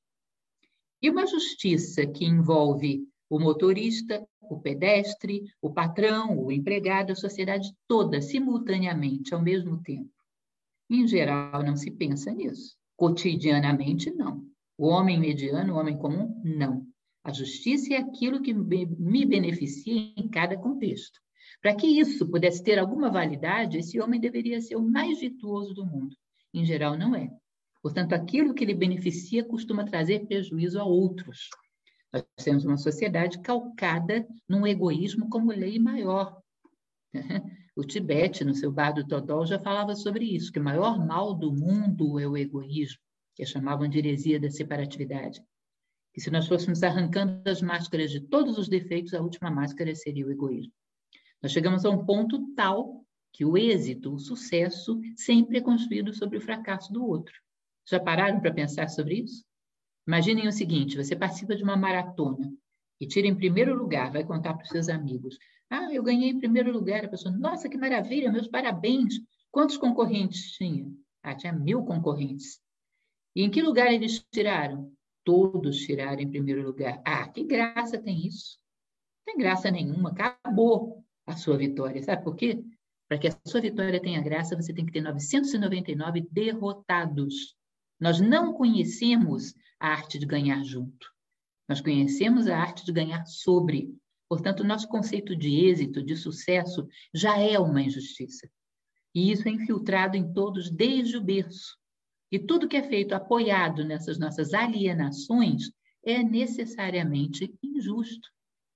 E uma justiça que envolve o motorista, o pedestre, o patrão, o empregado, a sociedade toda, simultaneamente, ao mesmo tempo. Em geral, não se pensa nisso. Cotidianamente, não. O homem mediano, o homem comum, não. A justiça é aquilo que me beneficia em cada contexto. Para que isso pudesse ter alguma validade, esse homem deveria ser o mais virtuoso do mundo. Em geral, não é. Portanto, aquilo que lhe beneficia costuma trazer prejuízo a outros. Nós temos uma sociedade calcada num egoísmo como lei maior. O Tibete, no seu Bardo Todol, já falava sobre isso, que o maior mal do mundo é o egoísmo, que chamavam de heresia da separatividade. E se nós fôssemos arrancando as máscaras de todos os defeitos, a última máscara seria o egoísmo. Nós chegamos a um ponto tal que o êxito, o sucesso, sempre é construído sobre o fracasso do outro. Já pararam para pensar sobre isso? Imaginem o seguinte, você participa de uma maratona e tira em primeiro lugar, vai contar para os seus amigos. Ah, eu ganhei em primeiro lugar. A pessoa, nossa, que maravilha, meus parabéns. Quantos concorrentes tinha? Ah, tinha mil concorrentes. E em que lugar eles tiraram? Todos tiraram em primeiro lugar. Ah, que graça tem isso? Não tem graça nenhuma, acabou a sua vitória. Sabe por quê? Para que a sua vitória tenha graça, você tem que ter novecentos e noventa e nove derrotados. Nós não conhecemos a arte de ganhar junto. Nós conhecemos a arte de ganhar sobre. Portanto, o nosso conceito de êxito, de sucesso, já é uma injustiça. E isso é infiltrado em todos desde o berço. E tudo que é feito apoiado nessas nossas alienações é necessariamente injusto.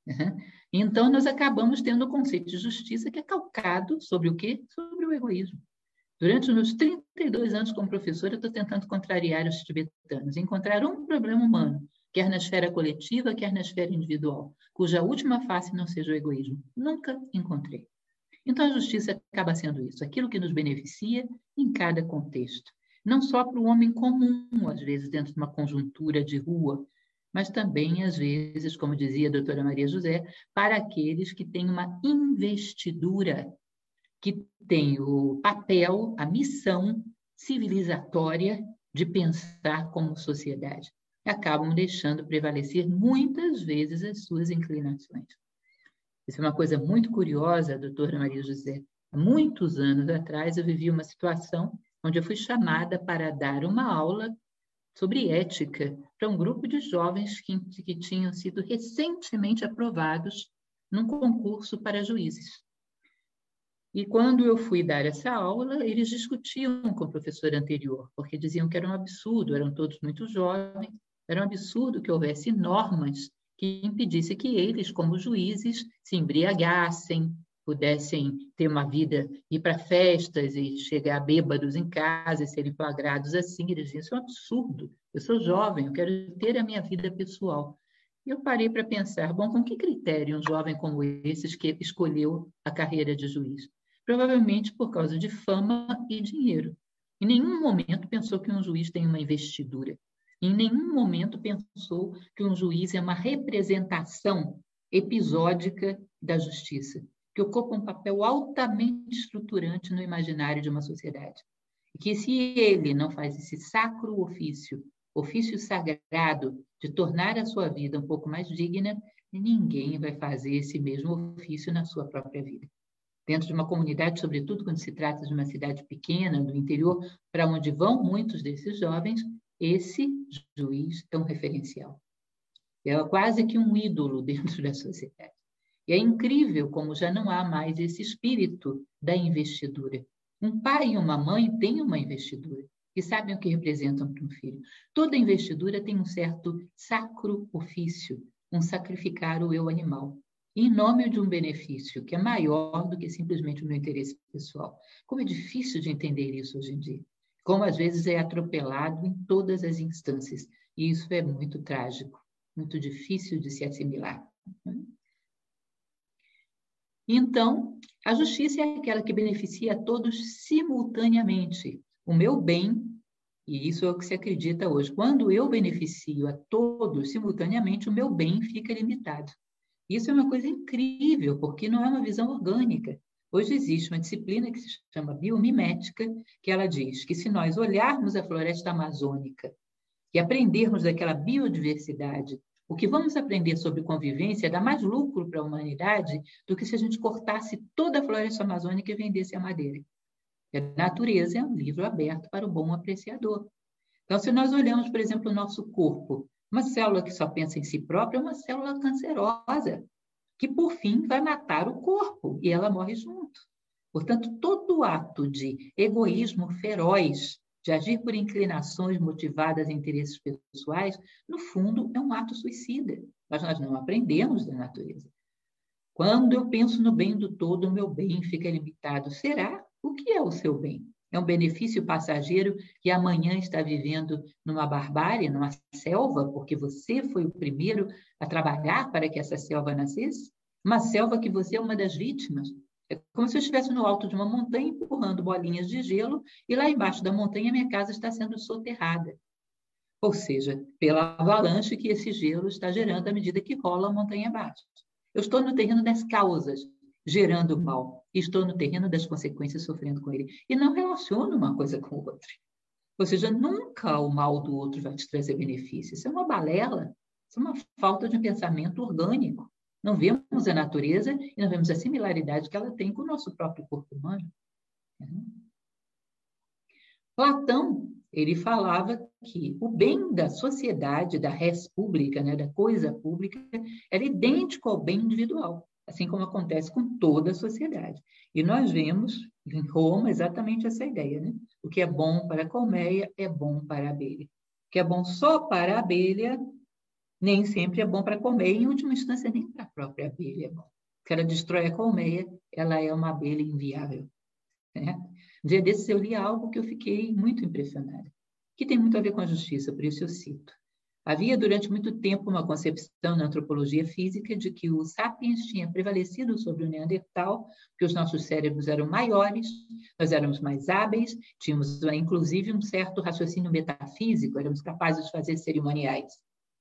Então, nós acabamos tendo o conceito de justiça que é calcado sobre o quê? Sobre o egoísmo. Durante os meus trinta e dois anos como professora, eu estou tentando contrariar os tibetanos, encontrar um problema humano, quer na esfera coletiva, quer na esfera individual, cuja última face não seja o egoísmo. Nunca encontrei. Então, a justiça acaba sendo isso, aquilo que nos beneficia em cada contexto. Não só para o homem comum, às vezes, dentro de uma conjuntura de rua, mas também, às vezes, como dizia a doutora Maria José, para aqueles que têm uma investidura, que têm o papel, a missão civilizatória de pensar como sociedade. Acabam deixando prevalecer muitas vezes as suas inclinações. Isso é uma coisa muito curiosa, doutora Maria José. Há muitos anos atrás, eu vivi uma situação onde eu fui chamada para dar uma aula sobre ética para um grupo de jovens que, que tinham sido recentemente aprovados num concurso para juízes. E quando eu fui dar essa aula, eles discutiam com o professor anterior, porque diziam que era um absurdo, eram todos muito jovens, era um absurdo que houvesse normas que impedissem que eles, como juízes, se embriagassem, pudessem ter uma vida, ir para festas e chegar bêbados em casa e serem flagrados assim. Eles diziam, isso é um absurdo, eu sou jovem, eu quero ter a minha vida pessoal. E eu parei para pensar, bom, com que critério um jovem como esse que escolheu a carreira de juiz? Provavelmente por causa de fama e dinheiro. Em nenhum momento pensou que um juiz tem uma investidura. Em nenhum momento pensou que um juiz é uma representação episódica da justiça, que ocupa um papel altamente estruturante no imaginário de uma sociedade. E que se ele não faz esse sacro ofício, ofício sagrado de tornar a sua vida um pouco mais digna, ninguém vai fazer esse mesmo ofício na sua própria vida. Dentro de uma comunidade, sobretudo quando se trata de uma cidade pequena, do interior, para onde vão muitos desses jovens, esse juiz é um referencial. É quase que um ídolo dentro da sociedade. E é incrível como já não há mais esse espírito da investidura. Um pai e uma mãe têm uma investidura e sabem o que representam para um filho. Toda investidura tem um certo sacro ofício, um sacrificar o eu animal, em nome de um benefício que é maior do que simplesmente o meu interesse pessoal. Como é difícil de entender isso hoje em dia. Como às vezes é atropelado em todas as instâncias. E isso é muito trágico, muito difícil de se assimilar. Então, a justiça é aquela que beneficia a todos simultaneamente. O meu bem, e isso é o que se acredita hoje, quando eu beneficio a todos simultaneamente, o meu bem fica limitado. Isso é uma coisa incrível, porque não é uma visão orgânica. Hoje existe uma disciplina que se chama biomimética, que ela diz que se nós olharmos a floresta amazônica e aprendermos daquela biodiversidade, o que vamos aprender sobre convivência dá mais lucro para a humanidade do que se a gente cortasse toda a floresta amazônica e vendesse a madeira. A natureza é um livro aberto para o bom apreciador. Então, se nós olhamos, por exemplo, o nosso corpo, uma célula que só pensa em si própria é uma célula cancerosa, que, por fim, vai matar o corpo, e ela morre junto. Portanto, todo ato de egoísmo feroz, de agir por inclinações motivadas em interesses pessoais, no fundo, é um ato suicida. Mas nós não aprendemos da natureza. Quando eu penso no bem do todo, o meu bem fica limitado. Será? O que é o seu bem? É um benefício passageiro que amanhã está vivendo numa barbárie, numa selva, porque você foi o primeiro a trabalhar para que essa selva nascesse? Uma selva que você é uma das vítimas. É como se eu estivesse no alto de uma montanha empurrando bolinhas de gelo e lá embaixo da montanha minha casa está sendo soterrada. Ou seja, pela avalanche que esse gelo está gerando à medida que rola a montanha abaixo. Eu estou no terreno das causas, gerando o mal. E estou no terreno das consequências, sofrendo com ele. E não relaciono uma coisa com outra. Ou seja, nunca o mal do outro vai te trazer benefício. Isso é uma balela. Isso é uma falta de pensamento orgânico. Não vemos a natureza e não vemos a similaridade que ela tem com o nosso próprio corpo humano. Platão, ele falava que o bem da sociedade, da res pública, né, da coisa pública, era idêntico ao bem individual, assim como acontece com toda a sociedade. E nós vemos em Roma exatamente essa ideia, né? O que é bom para a colmeia é bom para a abelha. O que é bom só para a abelha nem sempre é bom para a colmeia, em última instância nem para a própria abelha é bom. Se ela destrói a colmeia, ela é uma abelha inviável. Né? Um dia desses eu li algo que eu fiquei muito impressionada, que tem muito a ver com a justiça, por isso eu cito. Havia durante muito tempo uma concepção na antropologia física de que o sapiens tinha prevalecido sobre o neandertal, que os nossos cérebros eram maiores, nós éramos mais hábeis, tínhamos inclusive um certo raciocínio metafísico, éramos capazes de fazer cerimoniais.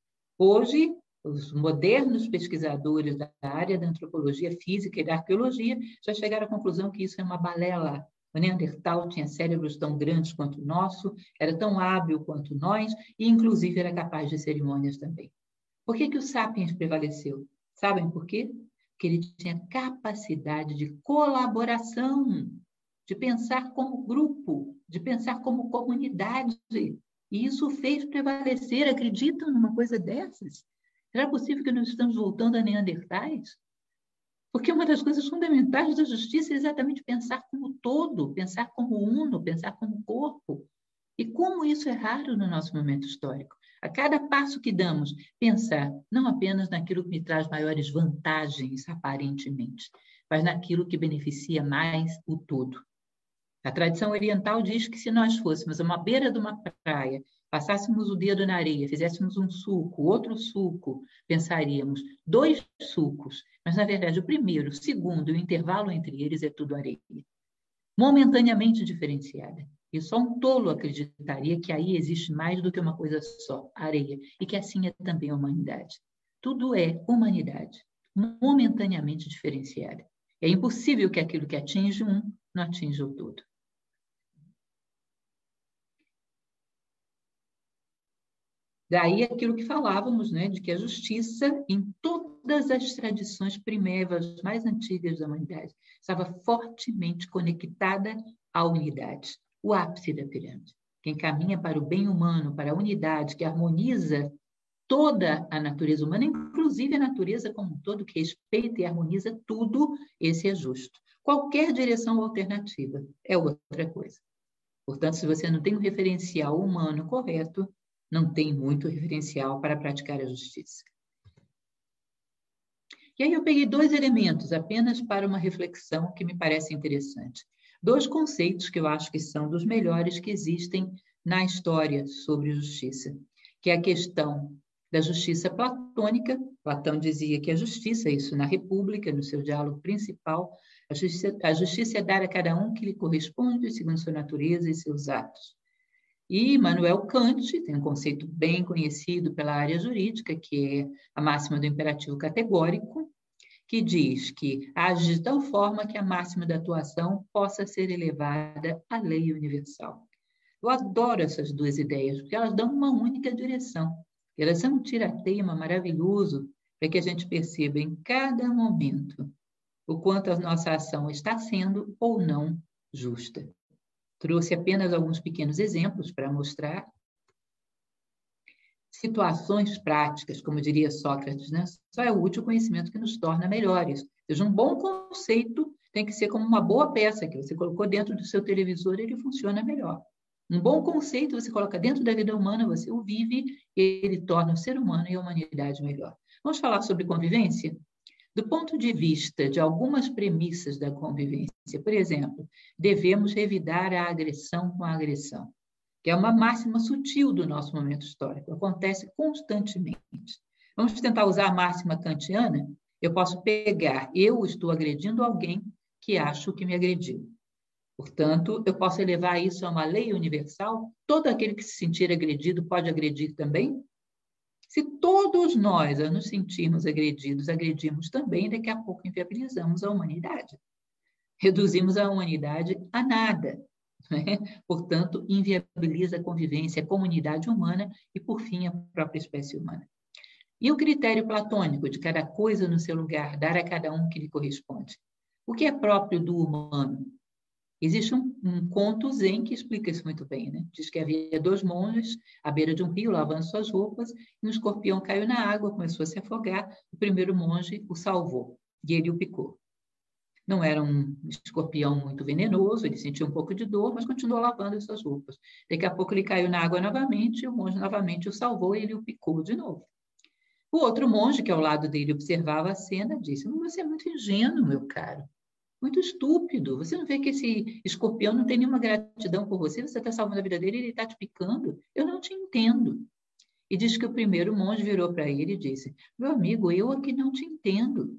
Hoje, os modernos pesquisadores da área da antropologia física e da arqueologia já chegaram à conclusão que isso é uma balela. O neandertal tinha cérebros tão grandes quanto o nosso, era tão hábil quanto nós e, inclusive, era capaz de cerimônias também. Por que que o sapiens prevaleceu? Sabem por quê? Porque ele tinha capacidade de colaboração, de pensar como grupo, de pensar como comunidade. E isso o fez prevalecer. Acreditam numa coisa dessas? Será possível que nós estamos voltando a neandertais? Porque uma das coisas fundamentais da justiça é exatamente pensar como todo, pensar como uno, pensar como corpo. E como isso é raro no nosso momento histórico. A cada passo que damos, pensar não apenas naquilo que me traz maiores vantagens, aparentemente, mas naquilo que beneficia mais o todo. A tradição oriental diz que se nós fôssemos a uma beira de uma praia, passássemos o dedo na areia, fizéssemos um suco, outro suco, pensaríamos, dois sucos, mas, na verdade, o primeiro, o segundo e o intervalo entre eles é tudo areia. Momentaneamente diferenciada. E só um tolo acreditaria que aí existe mais do que uma coisa só, areia, e que assim é também a humanidade. Tudo é humanidade, momentaneamente diferenciada. É impossível que aquilo que atinge um não atinja o todo. Daí aquilo que falávamos, né, de que a justiça, em todas as tradições primevas mais antigas da humanidade, estava fortemente conectada à unidade, o ápice da pirâmide. Quem caminha para o bem humano, para a unidade, que harmoniza toda a natureza humana, inclusive a natureza como um todo, que respeita e harmoniza tudo, esse é justo. Qualquer direção alternativa é outra coisa. Portanto, se você não tem um referencial humano correto, não tem muito referencial para praticar a justiça. E aí eu peguei dois elementos apenas para uma reflexão que me parece interessante. Dois conceitos que eu acho que são dos melhores que existem na história sobre justiça, que é a questão da justiça platônica. Platão dizia que a justiça, isso na República, no seu diálogo principal, a justiça, a justiça é dar a cada um que lhe corresponde segundo sua natureza e seus atos. E Immanuel Kant tem um conceito bem conhecido pela área jurídica, que é a máxima do imperativo categórico, que diz que age de tal forma que a máxima da atuação possa ser elevada à lei universal. Eu adoro essas duas ideias, porque elas dão uma única direção. Elas são um tirateima maravilhoso para que a gente perceba em cada momento o quanto a nossa ação está sendo ou não justa. Trouxe apenas alguns pequenos exemplos para mostrar situações práticas, como diria Sócrates, né? Só é útil o conhecimento que nos torna melhores. Ou seja, um bom conceito tem que ser como uma boa peça que você colocou dentro do seu televisor e ele funciona melhor. Um bom conceito você coloca dentro da vida humana, você o vive e ele torna o ser humano e a humanidade melhor. Vamos falar sobre convivência? Do ponto de vista de algumas premissas da convivência, por exemplo, devemos revidar a agressão com a agressão, que é uma máxima sutil do nosso momento histórico, acontece constantemente. Vamos tentar usar a máxima kantiana? Eu posso pegar, eu estou agredindo alguém que acho que me agrediu. Portanto, eu posso elevar isso a uma lei universal? Todo aquele que se sentir agredido pode agredir também? Se todos nós nos sentirmos agredidos, agredimos também, daqui a pouco inviabilizamos a humanidade. Reduzimos a humanidade a nada. Né? Portanto, inviabiliza a convivência, a comunidade humana e, por fim, a própria espécie humana. E o critério platônico de cada coisa no seu lugar, dar a cada um que lhe corresponde. O que é próprio do humano? Existe um, um conto zen que explica isso muito bem, né? Diz que havia dois monges à beira de um rio, lavando suas roupas, e um escorpião caiu na água, começou a se afogar. O primeiro monge o salvou, e ele o picou. Não era um escorpião muito venenoso, ele sentiu um pouco de dor, mas continuou lavando as suas roupas. Daqui a pouco ele caiu na água novamente, e o monge novamente o salvou, e ele o picou de novo. O outro monge, que ao lado dele observava a cena, disse: "Você é muito ingênuo, meu caro. Muito estúpido. Você não vê que esse escorpião não tem nenhuma gratidão por você? Você está salvando a vida dele e ele está te picando? Eu não te entendo." E diz que o primeiro monge virou para ele e disse: "Meu amigo, eu aqui não te entendo.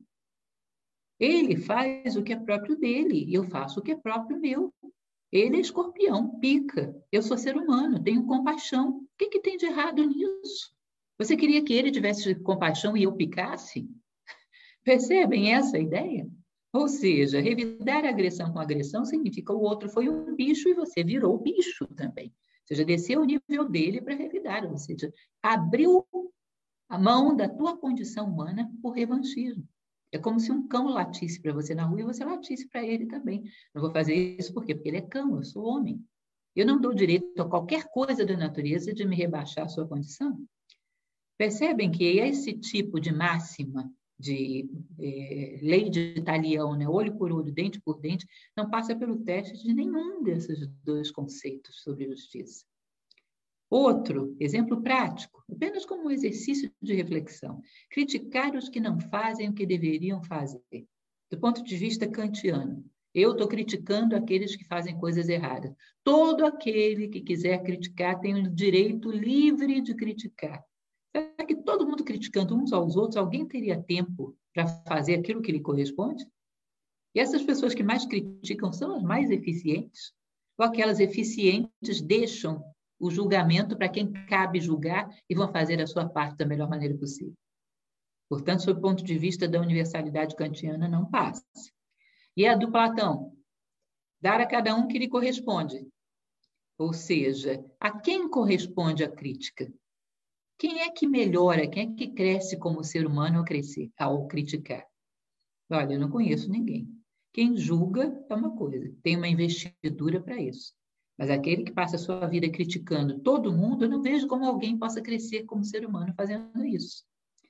Ele faz o que é próprio dele e eu faço o que é próprio meu. Ele é escorpião, pica. Eu sou ser humano, tenho compaixão. O que, que tem de errado nisso? Você queria que ele tivesse compaixão e eu picasse?" Percebem essa ideia? Ou seja, revidar a agressão com agressão significa o outro foi um bicho e você virou bicho também. Ou seja, desceu o nível dele para revidar, ou seja, abriu a mão da tua condição humana por revanchismo. É como se um cão latisse para você na rua e você latisse para ele também. Não vou fazer isso por quê? Porque ele é cão, eu sou homem. Eu não dou direito a qualquer coisa da natureza de me rebaixar a sua condição. Percebem que esse tipo de máxima, de eh, lei de Talião, né? Olho por olho, dente por dente, não passa pelo teste de nenhum desses dois conceitos sobre justiça. Outro exemplo prático, apenas como um exercício de reflexão: criticar os que não fazem o que deveriam fazer. Do ponto de vista kantiano, eu estou criticando aqueles que fazem coisas erradas. Todo aquele que quiser criticar tem o direito livre de criticar. Será que todo mundo criticando uns aos outros, alguém teria tempo para fazer aquilo que lhe corresponde? E essas pessoas que mais criticam são as mais eficientes? Ou aquelas eficientes deixam o julgamento para quem cabe julgar e vão fazer a sua parte da melhor maneira possível? Portanto, sob o ponto de vista da universalidade kantiana, não passa. E a do Platão? Dar a cada um que lhe corresponde. Ou seja, a quem corresponde a crítica? Quem é que melhora, quem é que cresce como ser humano ao crescer, ao criticar? Olha, eu não conheço ninguém. Quem julga é uma coisa, tem uma investidura para isso. Mas aquele que passa a sua vida criticando todo mundo, eu não vejo como alguém possa crescer como ser humano fazendo isso.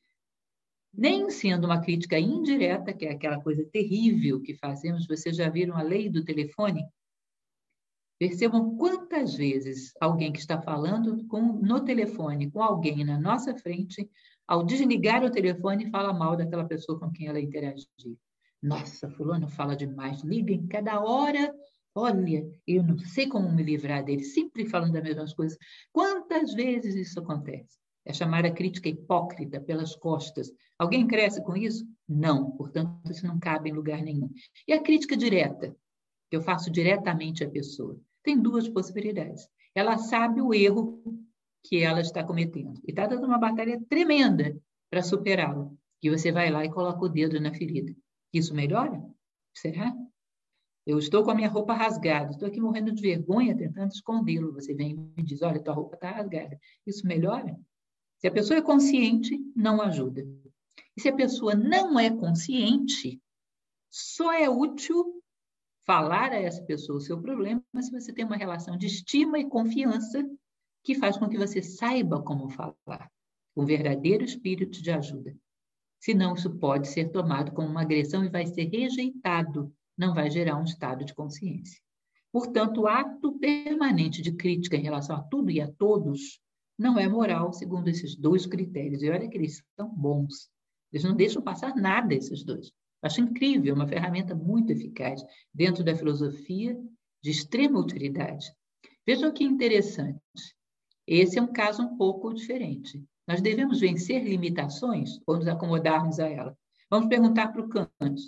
Nem sendo uma crítica indireta, que é aquela coisa terrível que fazemos. Vocês já viram a lei do telefone? Percebam quantas vezes alguém que está falando com, no telefone com alguém na nossa frente, ao desligar o telefone, fala mal daquela pessoa com quem ela interagiu. Nossa, fulano fala demais, liga em cada hora. Olha, eu não sei como me livrar dele, sempre falando das mesmas coisas. Quantas vezes isso acontece? É chamar a crítica hipócrita pelas costas. Alguém cresce com isso? Não, portanto, isso não cabe em lugar nenhum. E a crítica direta, que eu faço diretamente à pessoa? Tem duas possibilidades. Ela sabe o erro que ela está cometendo e está dando uma batalha tremenda para superá-lo. E você vai lá e coloca o dedo na ferida. Isso melhora? Será? Eu estou com a minha roupa rasgada, estou aqui morrendo de vergonha, tentando escondê-lo. Você vem e me diz: olha, tua roupa está rasgada. Isso melhora? Se a pessoa é consciente, não ajuda. E se a pessoa não é consciente, só é útil falar a essa pessoa o seu problema se você tem uma relação de estima e confiança que faz com que você saiba como falar, um verdadeiro espírito de ajuda. Senão, isso pode ser tomado como uma agressão e vai ser rejeitado, não vai gerar um estado de consciência. Portanto, o ato permanente de crítica em relação a tudo e a todos não é moral, segundo esses dois critérios. E olha que eles são bons. Eles não deixam passar nada, esses dois. Acho incrível, uma ferramenta muito eficaz dentro da filosofia, de extrema utilidade. Vejam que interessante. Esse é um caso um pouco diferente. Nós devemos vencer limitações ou nos acomodarmos a elas? Vamos perguntar para o Kant.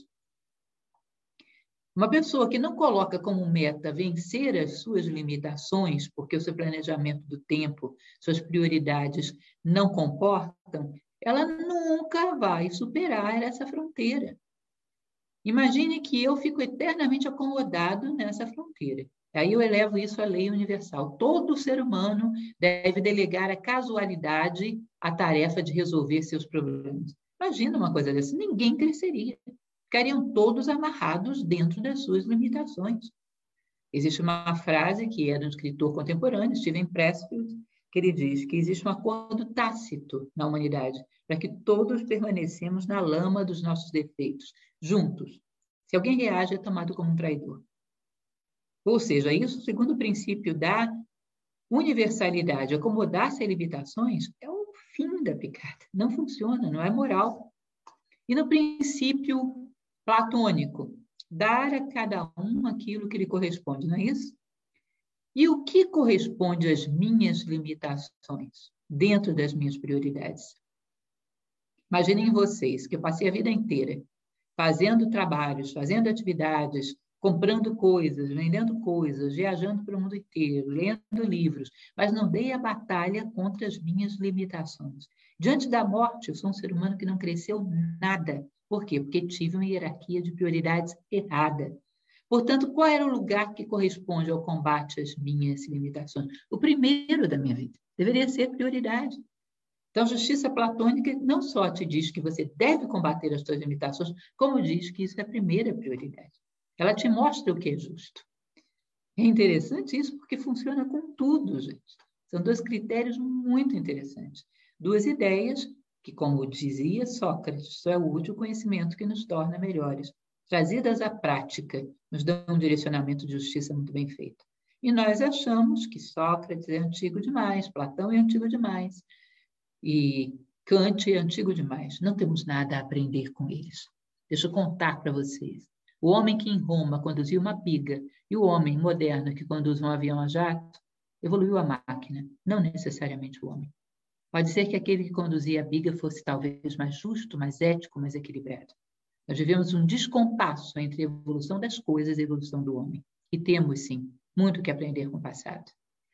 Uma pessoa que não coloca como meta vencer as suas limitações, porque o seu planejamento do tempo, suas prioridades não comportam, ela nunca vai superar essa fronteira. Imagine que eu fico eternamente acomodado nessa fronteira. Aí eu elevo isso à lei universal. Todo ser humano deve delegar à casualidade a tarefa de resolver seus problemas. Imagina uma coisa dessa, ninguém cresceria. Ficariam todos amarrados dentro das suas limitações. Existe uma frase que é de um escritor contemporâneo, Steven Pressfield, que ele diz que existe um acordo tácito na humanidade para que todos permanecemos na lama dos nossos defeitos, juntos. Se alguém reage, é tomado como um traidor. Ou seja, isso, segundo o princípio da universalidade, acomodar-se a limitações, é o fim da picada. Não funciona, não é moral. E no princípio platônico, dar a cada um aquilo que lhe corresponde, não é isso? E o que corresponde às minhas limitações, dentro das minhas prioridades? Imaginem vocês que eu passei a vida inteira fazendo trabalhos, fazendo atividades, comprando coisas, vendendo coisas, viajando pelo mundo inteiro, lendo livros, mas não dei a batalha contra as minhas limitações. Diante da morte, eu sou um ser humano que não cresceu nada. Por quê? Porque tive uma hierarquia de prioridades errada. Portanto, qual era o lugar que corresponde ao combate às minhas limitações? O primeiro da minha vida. Deveria ser prioridade. Então, a justiça platônica não só te diz que você deve combater as suas limitações, como diz que isso é a primeira prioridade. Ela te mostra o que é justo. É interessante isso porque funciona com tudo, gente. São dois critérios muito interessantes. Duas ideias que, como dizia Sócrates, só é o útil conhecimento que nos torna melhores. Trazidas à prática, nos dão um direcionamento de justiça muito bem feito. E nós achamos que Sócrates é antigo demais, Platão é antigo demais, e Kant é antigo demais. Não temos nada a aprender com eles. Deixa eu contar para vocês. O homem que em Roma conduzia uma biga e o homem moderno que conduz um avião a jato, evoluiu a máquina, não necessariamente o homem. Pode ser que aquele que conduzia a biga fosse talvez mais justo, mais ético, mais equilibrado. Nós vivemos um descompasso entre a evolução das coisas e a evolução do homem. E temos, sim, muito que aprender com o passado.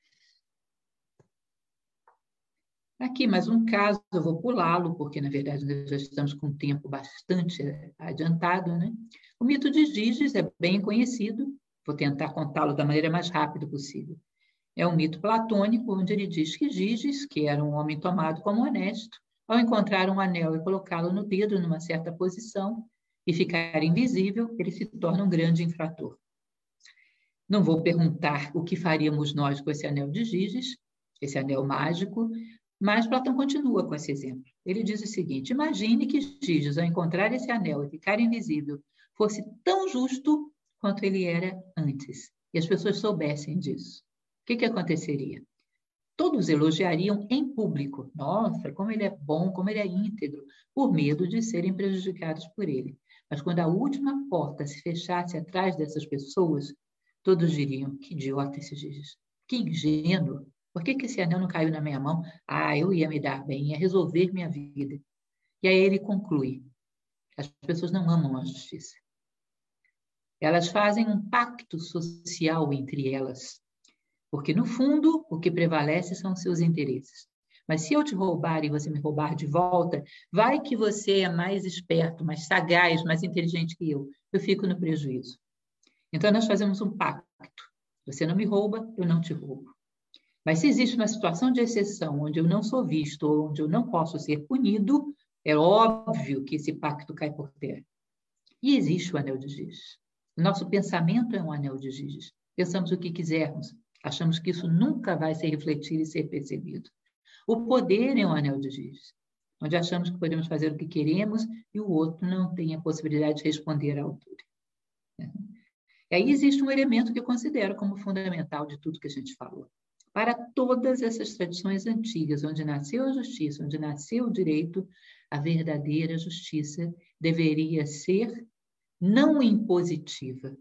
Aqui mais um caso, eu vou pulá-lo, porque, na verdade, nós já estamos com um tempo bastante adiantado, né? O mito de Giges é bem conhecido, vou tentar contá-lo da maneira mais rápida possível. É um mito platônico, onde ele diz que Giges, que era um homem tomado como honesto, ao encontrar um anel e colocá-lo no dedo numa certa posição e ficar invisível, ele se torna um grande infrator. Não vou perguntar o que faríamos nós com esse anel de Giges, esse anel mágico, mas Platão continua com esse exemplo. Ele diz o seguinte: imagine que Giges, ao encontrar esse anel e ficar invisível, fosse tão justo quanto ele era antes, e as pessoas soubessem disso. O que, que aconteceria? Todos elogiariam em público. Nossa, como ele é bom, como ele é íntegro, por medo de serem prejudicados por ele. Mas quando a última porta se fechasse atrás dessas pessoas, todos diriam: que idiota esse Giges, que ingênuo. Por que, que esse anel não caiu na minha mão? Ah, eu ia me dar bem, ia resolver minha vida. E aí ele conclui: as pessoas não amam a justiça. Elas fazem um pacto social entre elas, porque, no fundo, o que prevalece são os seus interesses. Mas se eu te roubar e você me roubar de volta, vai que você é mais esperto, mais sagaz, mais inteligente que eu. Eu fico no prejuízo. Então, nós fazemos um pacto. Você não me rouba, eu não te roubo. Mas se existe uma situação de exceção, onde eu não sou visto, ou onde eu não posso ser punido, é óbvio que esse pacto cai por terra. E existe o anel de Giges. O nosso pensamento é um anel de Giges. Pensamos o que quisermos. Achamos que isso nunca vai se refletir e ser percebido. O poder é um anel de Giges, onde achamos que podemos fazer o que queremos e o outro não tem a possibilidade de responder à altura. E aí existe um elemento que eu considero como fundamental de tudo que a gente falou. Para todas essas tradições antigas, onde nasceu a justiça, onde nasceu o direito, A verdadeira justiça deveria ser não impositiva,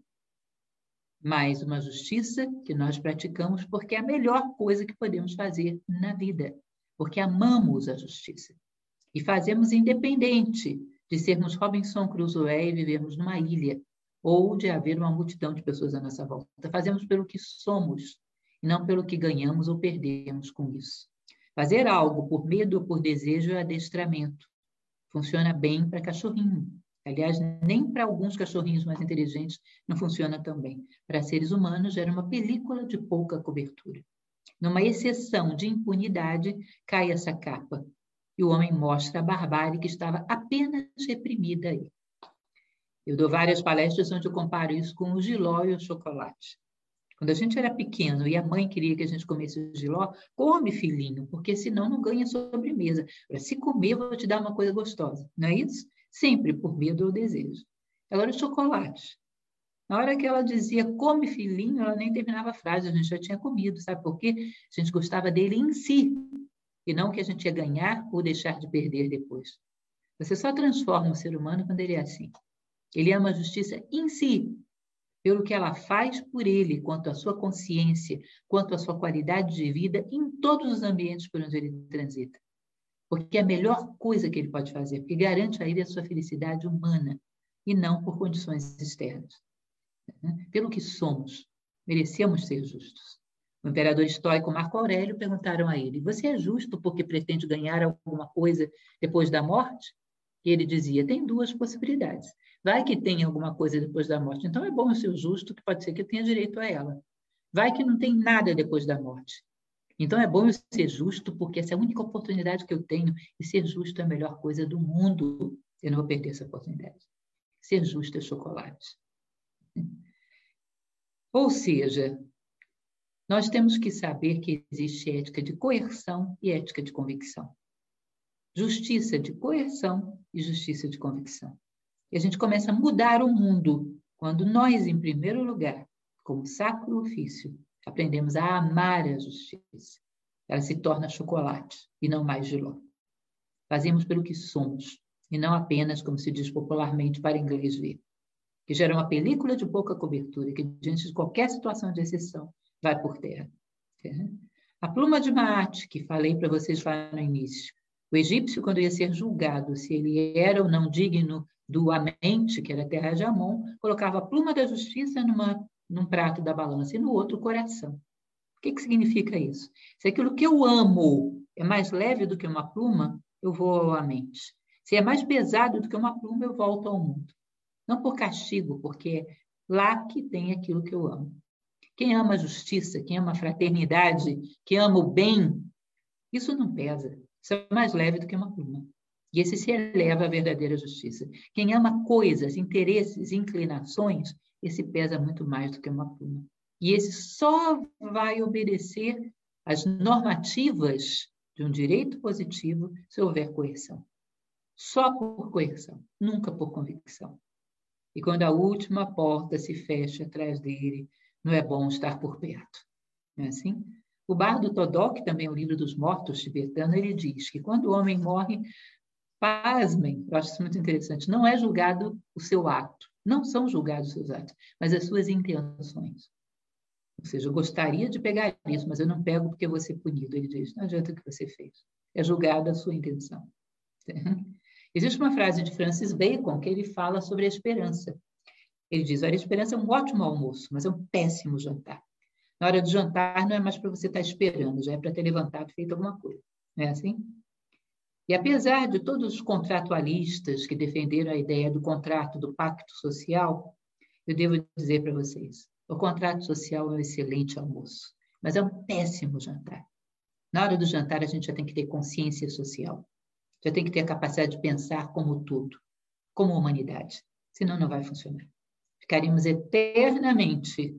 mas uma justiça que nós praticamos porque é a melhor coisa que podemos fazer na vida, porque amamos a justiça. E fazemos independente de sermos Robinson Crusoe e vivermos numa ilha, ou de haver uma multidão de pessoas à nossa volta. Fazemos pelo que somos, e não pelo que ganhamos ou perdemos com isso. Fazer algo por medo ou por desejo é adestramento. Funciona bem para cachorrinho. Aliás, nem para alguns cachorrinhos mais inteligentes não funciona tão bem. Para seres humanos, era uma película de pouca cobertura. Numa exceção de impunidade, cai essa capa. E o homem mostra a barbárie que estava apenas reprimida aí. Eu dou várias palestras onde eu comparo isso com o jiló e o chocolate. Quando a gente era pequeno e a mãe queria que a gente comesse o jiló, come, filhinho, porque senão não ganha sobremesa. Para se comer, eu vou te dar uma coisa gostosa. Não é isso? Sempre por medo ou desejo. Agora, o chocolate. Na hora que ela dizia, come, filhinho, ela nem terminava a frase, a gente já tinha comido. Sabe por quê? A gente gostava dele em si, e não que a gente ia ganhar ou deixar de perder depois. Você só transforma o ser humano quando ele é assim. Ele ama a justiça em si, pelo que ela faz por ele, quanto à sua consciência, quanto à sua qualidade de vida, em todos os ambientes por onde ele transita. Porque é a melhor coisa que ele pode fazer, porque garante a ele a sua felicidade humana, e não por condições externas. Pelo que somos, merecemos ser justos. O imperador estoico Marco Aurélio perguntaram a ele, você é justo porque pretende ganhar alguma coisa depois da morte? E ele dizia, tem duas possibilidades. Vai que tem alguma coisa depois da morte, então é bom eu ser justo, que pode ser que eu tenha direito a ela. Vai que não tem nada depois da morte. Então é bom eu ser justo, porque essa é a única oportunidade que eu tenho, e ser justo é a melhor coisa do mundo. Eu não vou perder essa oportunidade. Ser justo é chocolate. Ou seja, nós temos que saber que existe ética de coerção e ética de convicção. Justiça de coerção e justiça de convicção. E a gente começa a mudar o mundo quando nós, em primeiro lugar, como sacro ofício, aprendemos a amar a justiça. Ela se torna chocolate e não mais jiló. Fazemos pelo que somos e não apenas, como se diz popularmente, para inglês ver. Que gera uma película de pouca cobertura que, diante de qualquer situação de exceção, vai por terra. A pluma de Maat, que falei para vocês lá no início. O egípcio, quando ia ser julgado se ele era ou não digno do Amente, que era a terra de Amon, colocava a pluma da justiça numa, num prato da balança e no outro o coração. O que, que significa isso? Se aquilo que eu amo é mais leve do que uma pluma, eu vou à mente. Se é mais pesado do que uma pluma, eu volto ao mundo. Não por castigo, porque é lá que tem aquilo que eu amo. Quem ama a justiça, quem ama a fraternidade, quem ama o bem, isso não pesa. Isso é mais leve do que uma pluma. E esse se eleva à verdadeira justiça. Quem ama coisas, interesses, inclinações, esse pesa muito mais do que uma pluma. E esse só vai obedecer às normativas de um direito positivo se houver coerção. Só por coerção, nunca por convicção. E quando a última porta se fecha atrás dele, não é bom estar por perto. Não é assim? O Bardo Todó, que também é o livro dos mortos tibetano, ele diz que quando o homem morre, pasmem, eu acho isso muito interessante, não é julgado o seu ato, não são julgados os seus atos, mas as suas intenções. Ou seja, eu gostaria de pegar isso, mas eu não pego porque eu vou ser punido. Ele diz, não adianta o que você fez. É julgada a sua intenção. Existe uma frase de Francis Bacon que ele fala sobre a esperança. Ele diz, olha, a esperança é um ótimo almoço, mas é um péssimo jantar. Na hora do jantar não é mais para você estar esperando, já é para ter levantado e feito alguma coisa. Não é assim? E apesar de todos os contratualistas que defenderam a ideia do contrato, do pacto social, eu devo dizer para vocês, o contrato social é um excelente almoço, mas é um péssimo jantar. Na hora do jantar, a gente já tem que ter consciência social, já tem que ter a capacidade de pensar como tudo, como humanidade, senão não vai funcionar. Ficaríamos eternamente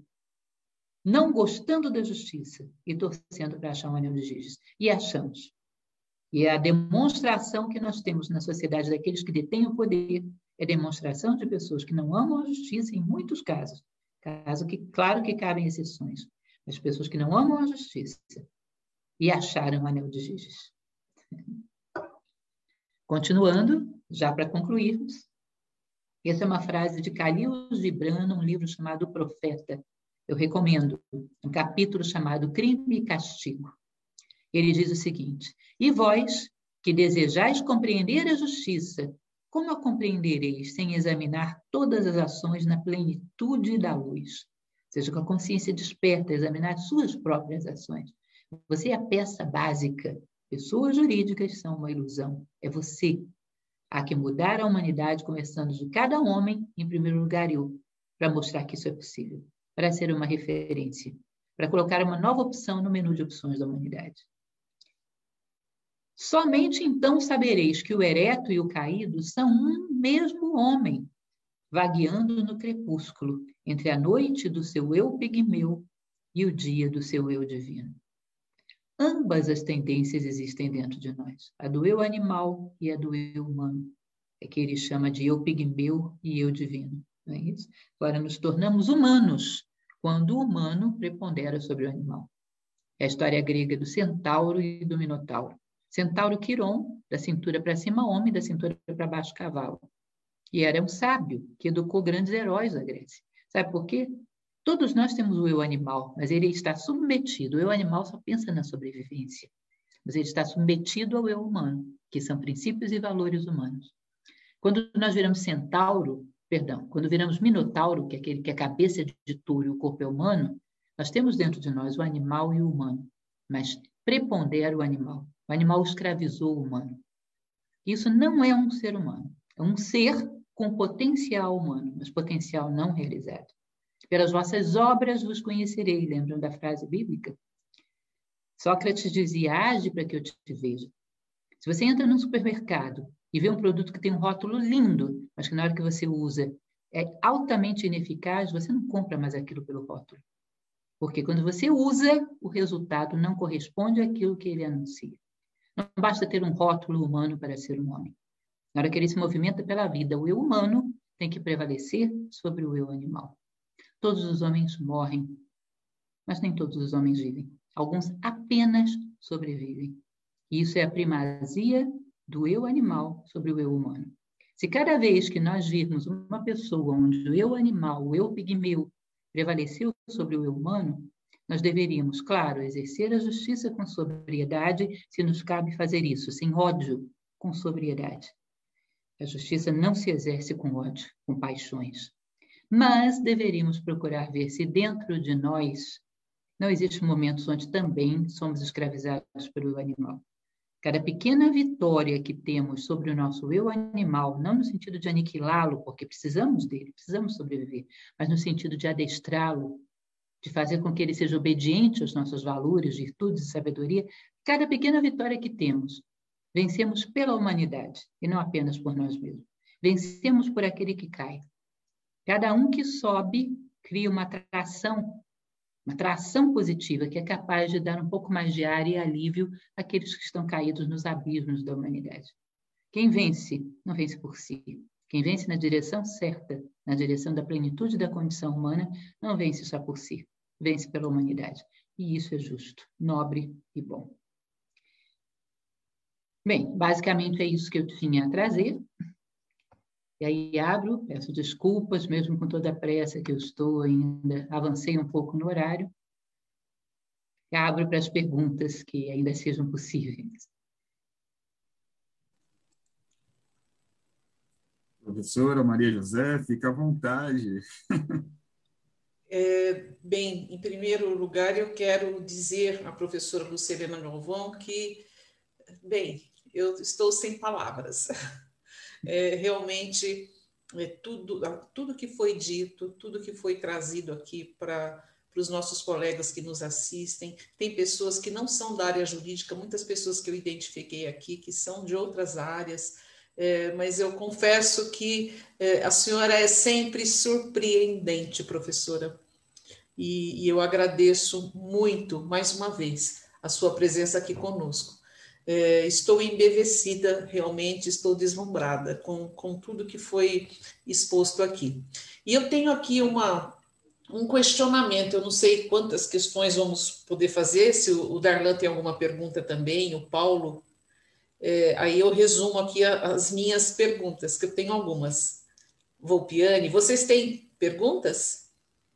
não gostando da justiça e torcendo para achar um anel de giges. E achamos. E a demonstração que nós temos na sociedade daqueles que detêm o poder é demonstração de pessoas que não amam a justiça em muitos casos. Caso que, claro que cabem exceções, mas pessoas que não amam a justiça e acharam o anel de giges. Continuando, já para concluirmos, essa é uma frase de Khalil Gibran, num livro chamado O Profeta. Eu recomendo, um capítulo chamado Crime e Castigo. Ele diz o seguinte: e vós, que desejais compreender a justiça, como a compreendereis sem examinar todas as ações na plenitude da luz? Ou seja, com a consciência desperta, examinar suas próprias ações. Você é a peça básica. Pessoas jurídicas são uma ilusão. É você. Há que mudar a humanidade, começando de cada homem, em primeiro lugar eu, para mostrar que isso é possível, para ser uma referência, para colocar uma nova opção no menu de opções da humanidade. Somente então sabereis que o ereto e o caído são um mesmo homem, vagueando no crepúsculo, entre a noite do seu eu pigmeu e o dia do seu eu divino. Ambas as tendências existem dentro de nós, a do eu animal e a do eu humano. É que ele chama de eu pigmeu e eu divino, não é isso? Agora nos tornamos humanos, quando o humano prepondera sobre o animal. É a história grega do centauro e do minotauro. Centauro Quiron, da cintura para cima homem, da cintura para baixo cavalo. E era um sábio que educou grandes heróis da Grécia. Sabe por quê? Todos nós temos o eu animal, mas ele está submetido. O eu animal só pensa na sobrevivência. Mas ele está submetido ao eu humano, que são princípios e valores humanos. Quando nós viramos centauro, perdão, quando viramos minotauro, que é aquele que é a cabeça de touro e o corpo é humano, nós temos dentro de nós o animal e o humano, mas prepondera o animal. O animal escravizou o humano. Isso não é um ser humano. É um ser com potencial humano, mas potencial não realizado. Pelas vossas obras vos conhecerei. Lembram da frase bíblica? Sócrates dizia, age para que eu te veja. Se você entra num supermercado e vê um produto que tem um rótulo lindo, mas que na hora que você usa é altamente ineficaz, você não compra mais aquilo pelo rótulo. Porque quando você usa, o resultado não corresponde àquilo que ele anuncia. Não basta ter um rótulo humano para ser um homem. Na hora que ele se movimenta pela vida, o eu humano tem que prevalecer sobre o eu animal. Todos os homens morrem, mas nem todos os homens vivem. Alguns apenas sobrevivem. E isso é a primazia do eu animal sobre o eu humano. Se cada vez que nós virmos uma pessoa onde o eu animal, o eu pigmeu, prevaleceu sobre o eu humano, nós deveríamos, claro, exercer a justiça com sobriedade, se nos cabe fazer isso, sem ódio, com sobriedade. A justiça não se exerce com ódio, com paixões. Mas deveríamos procurar ver se dentro de nós não existem momentos onde também somos escravizados pelo animal. Cada pequena vitória que temos sobre o nosso eu animal, não no sentido de aniquilá-lo, porque precisamos dele, precisamos sobreviver, mas no sentido de adestrá-lo, de fazer com que ele seja obediente aos nossos valores, virtudes e sabedoria, cada pequena vitória que temos, vencemos pela humanidade e não apenas por nós mesmos. Vencemos por aquele que cai. Cada um que sobe cria uma atração, uma tração positiva que é capaz de dar um pouco mais de ar e alívio àqueles que estão caídos nos abismos da humanidade. Quem vence, não vence por si. Quem vence na direção certa, na direção da plenitude da condição humana, não vence só por si, vence pela humanidade. E isso é justo, nobre e bom. Bem, basicamente é isso que eu tinha a trazer. E aí abro, peço desculpas, mesmo com toda a pressa que eu estou ainda, avancei um pouco no horário. E abro para as perguntas que ainda sejam possíveis. Professora Maria José, fica à vontade. É, bem, em primeiro lugar, eu quero dizer à professora Lucilena Galvão que, bem, eu estou sem palavras. É, realmente, é, tudo, tudo que foi dito, tudo que foi trazido aqui para os nossos colegas que nos assistem, tem pessoas que não são da área jurídica, muitas pessoas que eu identifiquei aqui, que são de outras áreas, é, mas eu confesso que é, a senhora é sempre surpreendente, professora, e, e eu agradeço muito, mais uma vez, a sua presença aqui conosco. É, estou embevecida, realmente estou deslumbrada com, com tudo que foi exposto aqui. E eu tenho aqui uma, um questionamento, eu não sei quantas questões vamos poder fazer, se o, o Darlan tem alguma pergunta também, o Paulo, É, aí eu resumo aqui a, as minhas perguntas, que eu tenho algumas. Volpiane, vocês têm perguntas?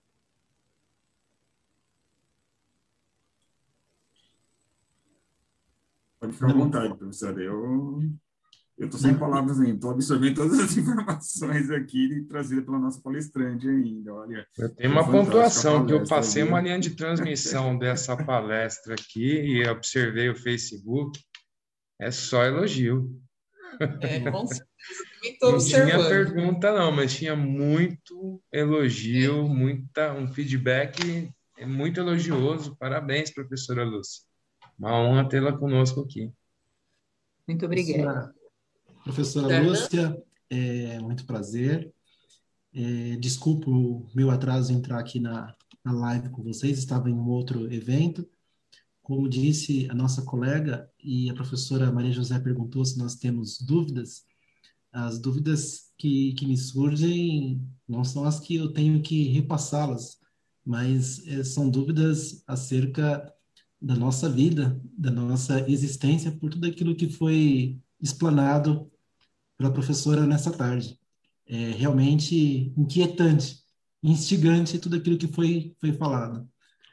Pode ficar à vontade, professora. Eu eu estou sem palavras ainda, estou absorvendo todas as informações aqui trazidas pela nossa palestrante ainda. Olha, Eu tenho foi uma fantástica a pontuação que eu palestra, passei viu? uma linha de transmissão dessa palestra aqui e observei o Facebook. É só elogio. É, com certeza, também estou Não tinha observando. pergunta, não, mas tinha muito elogio, muita, um feedback muito elogioso. Parabéns, professora Lúcia. Uma honra tê-la conosco aqui. Muito obrigada. Professora, professora Darlan? Lúcia, é muito prazer. É, desculpa o meu atraso em entrar aqui na, na live com vocês, estava em um outro evento. Como disse a nossa colega, e a professora Maria José perguntou se nós temos dúvidas, as dúvidas que, que me surgem não são as que eu tenho que repassá-las, mas eh, são dúvidas acerca da nossa vida, da nossa existência, por tudo aquilo que foi explanado pela professora nessa tarde. É realmente inquietante, instigante tudo aquilo que foi, foi falado.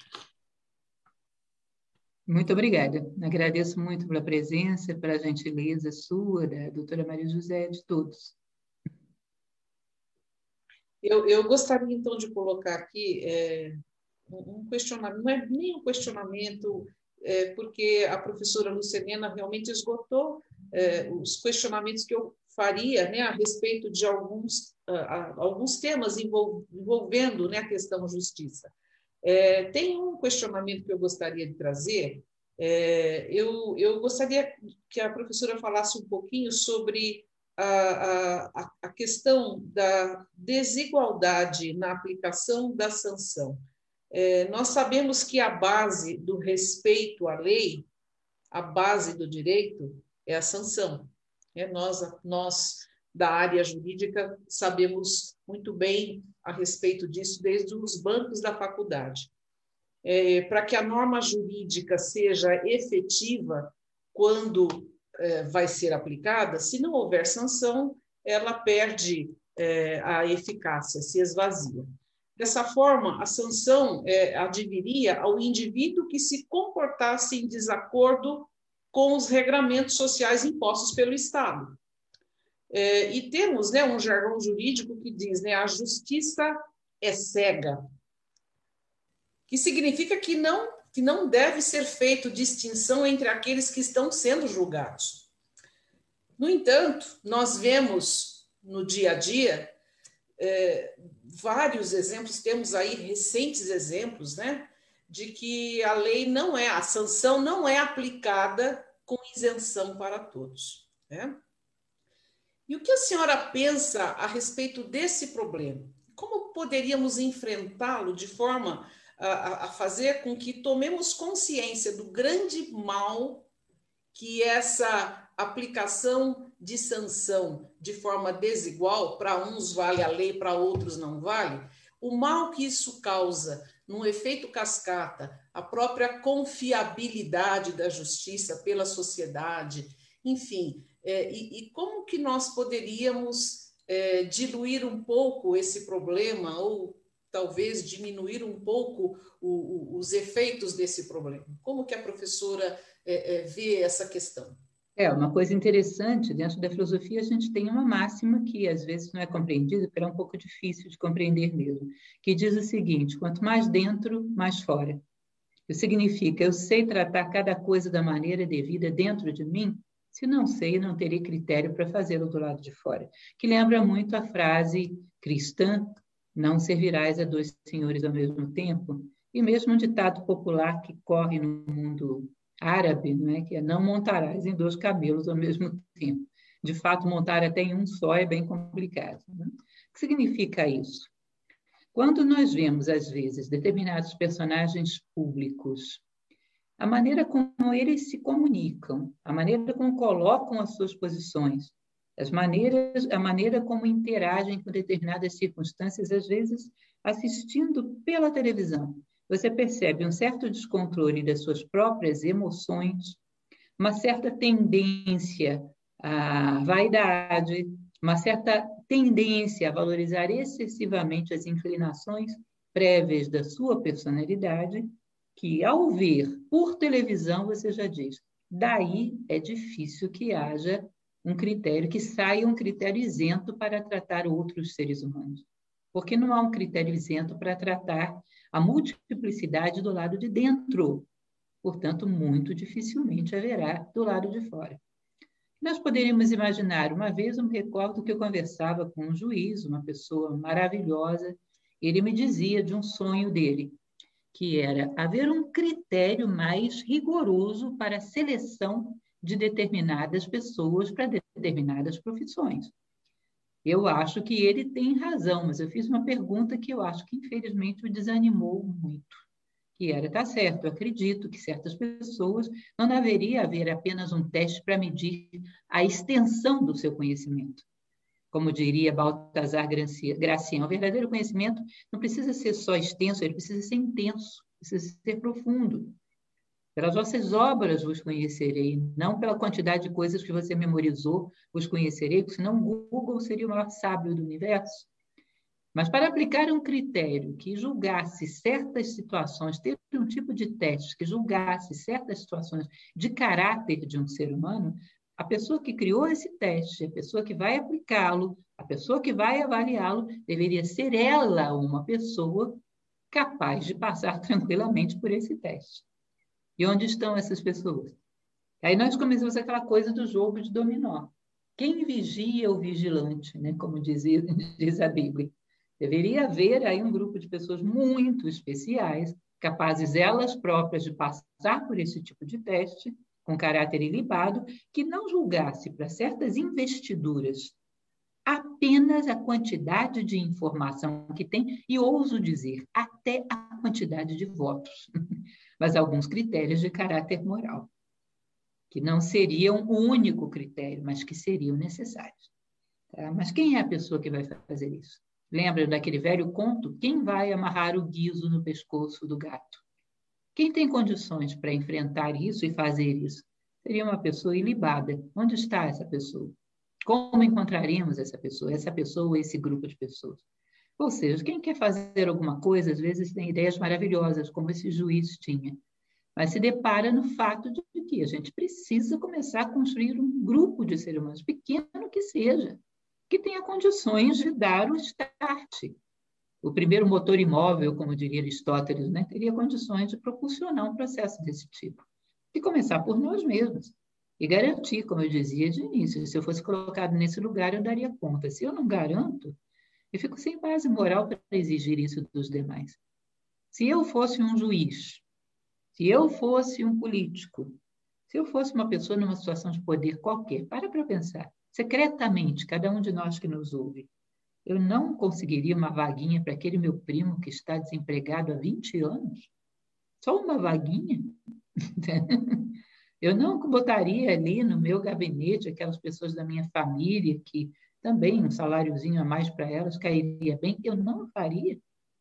Muito obrigada. Agradeço muito pela presença, pela gentileza sua, da doutora Maria José, de todos. Eu, eu gostaria, então, de colocar aqui é, um questionamento, não é nem um questionamento, é, porque a professora Lucelena realmente esgotou é, os questionamentos que eu faria, né, a respeito de alguns, a, a, alguns temas envol, envolvendo, né, a questão justiça. É, tem um questionamento que eu gostaria de trazer. É, eu, eu gostaria que a professora falasse um pouquinho sobre a, a, a questão da desigualdade na aplicação da sanção. É, nós sabemos que a base do respeito à lei, a base do direito, é a sanção. É, nós, nós, da área jurídica, sabemos muito bem a respeito disso desde os bancos da faculdade. É, para que a norma jurídica seja efetiva quando é, vai ser aplicada, se não houver sanção, ela perde é, a eficácia, se esvazia. Dessa forma, a sanção é, adviria ao indivíduo que se comportasse em desacordo com os regramentos sociais impostos pelo Estado. É, e temos, né, um jargão jurídico que diz, né, a justiça é cega, que significa que não, que não deve ser feito distinção entre aqueles que estão sendo julgados. No entanto, nós vemos no dia a dia é, vários exemplos, temos aí recentes exemplos, né, de que a lei não é, a sanção não é aplicada com isenção para todos, né? E o que a senhora pensa a respeito desse problema? Como poderíamos enfrentá-lo de forma a, a fazer com que tomemos consciência do grande mal que essa aplicação de sanção de forma desigual, para uns vale a lei, para outros não vale, o mal que isso causa num efeito cascata, a própria confiabilidade da justiça pela sociedade, enfim, é, e, e como que nós poderíamos é, diluir um pouco esse problema ou talvez diminuir um pouco o, o, os efeitos desse problema? Como que a professora é, é, vê essa questão? É, uma coisa interessante, dentro da filosofia a gente tem uma máxima que às vezes não é compreendida, porque é um pouco difícil de compreender mesmo, que diz o seguinte: quanto mais dentro, mais fora. Isso significa, eu sei tratar cada coisa da maneira devida dentro de mim, se não sei, não terei critério para fazê-lo do lado de fora. Que lembra muito a frase cristã, não servirás a dois senhores ao mesmo tempo, e mesmo um ditado popular que corre no mundo árabe, não é? Que é não montarás em dois camelos ao mesmo tempo. De fato, montar até em um só é bem complicado. Né? O que significa isso? Quando nós vemos, às vezes, determinados personagens públicos, a maneira como eles se comunicam, a maneira como colocam as suas posições, as maneiras, a maneira como interagem com determinadas circunstâncias, às vezes assistindo pela televisão, você percebe um certo descontrole das suas próprias emoções, uma certa tendência à vaidade, uma certa tendência a valorizar excessivamente as inclinações prévias da sua personalidade, que, ao ver por televisão, você já diz, daí é difícil que haja um critério, que saia um critério isento para tratar outros seres humanos. Porque não há um critério isento para tratar a multiplicidade do lado de dentro. Portanto, muito dificilmente haverá do lado de fora. Nós poderíamos imaginar, uma vez eu me recordo que eu conversava com um juiz, uma pessoa maravilhosa, ele me dizia de um sonho dele, que era haver um critério mais rigoroso para a seleção de determinadas pessoas para determinadas profissões. Eu acho que ele tem razão, mas eu fiz uma pergunta que eu acho que, infelizmente, o desanimou muito, que era, tá certo, eu acredito que certas pessoas não deveria haver apenas um teste para medir a extensão do seu conhecimento. Como diria Baltazar Gracián, o verdadeiro conhecimento não precisa ser só extenso, ele precisa ser intenso, precisa ser profundo. Pelas vossas obras vos conhecerei, não pela quantidade de coisas que você memorizou vos conhecerei, porque senão o Google seria o maior sábio do universo. Mas para aplicar um critério que julgasse certas situações, ter um tipo de teste que julgasse certas situações de caráter de um ser humano, a pessoa que criou esse teste, a pessoa que vai aplicá-lo, a pessoa que vai avaliá-lo, deveria ser ela uma pessoa capaz de passar tranquilamente por esse teste. E onde estão essas pessoas? Aí nós começamos aquela coisa do jogo de dominó. Quem vigia é o vigilante, né? Como diz, diz a Bíblia. Deveria haver aí um grupo de pessoas muito especiais, capazes elas próprias de passar por esse tipo de teste, com caráter ilibado, que não julgasse para certas investiduras apenas a quantidade de informação que tem, e ouso dizer, até a quantidade de votos, mas alguns critérios de caráter moral, que não seriam o único critério, mas que seriam necessários. Tá? Mas quem é a pessoa que vai fazer isso? Lembra daquele velho conto? Quem vai amarrar o guizo no pescoço do gato? Quem tem condições para enfrentar isso e fazer isso? Seria uma pessoa ilibada. Onde está essa pessoa? Como encontraremos essa pessoa? Essa pessoa ou esse grupo de pessoas? Ou seja, quem quer fazer alguma coisa, às vezes tem ideias maravilhosas, como esse juiz tinha, mas se depara no fato de que a gente precisa começar a construir um grupo de seres humanos, pequeno que seja, que tenha condições de dar o start. O primeiro motor imóvel, como diria Aristóteles, né, teria condições de propulsionar um processo desse tipo. E começar por nós mesmos. E garantir, como eu dizia de início, se eu fosse colocado nesse lugar, eu daria conta. Se eu não garanto, eu fico sem base moral para exigir isso dos demais. Se eu fosse um juiz, se eu fosse um político, se eu fosse uma pessoa numa situação de poder qualquer, para para pensar, secretamente, cada um de nós que nos ouve, eu não conseguiria uma vaguinha para aquele meu primo que está desempregado há vinte anos? Só uma vaguinha? Eu não botaria ali no meu gabinete aquelas pessoas da minha família que também um saláriozinho a mais para elas cairia bem? Eu não faria.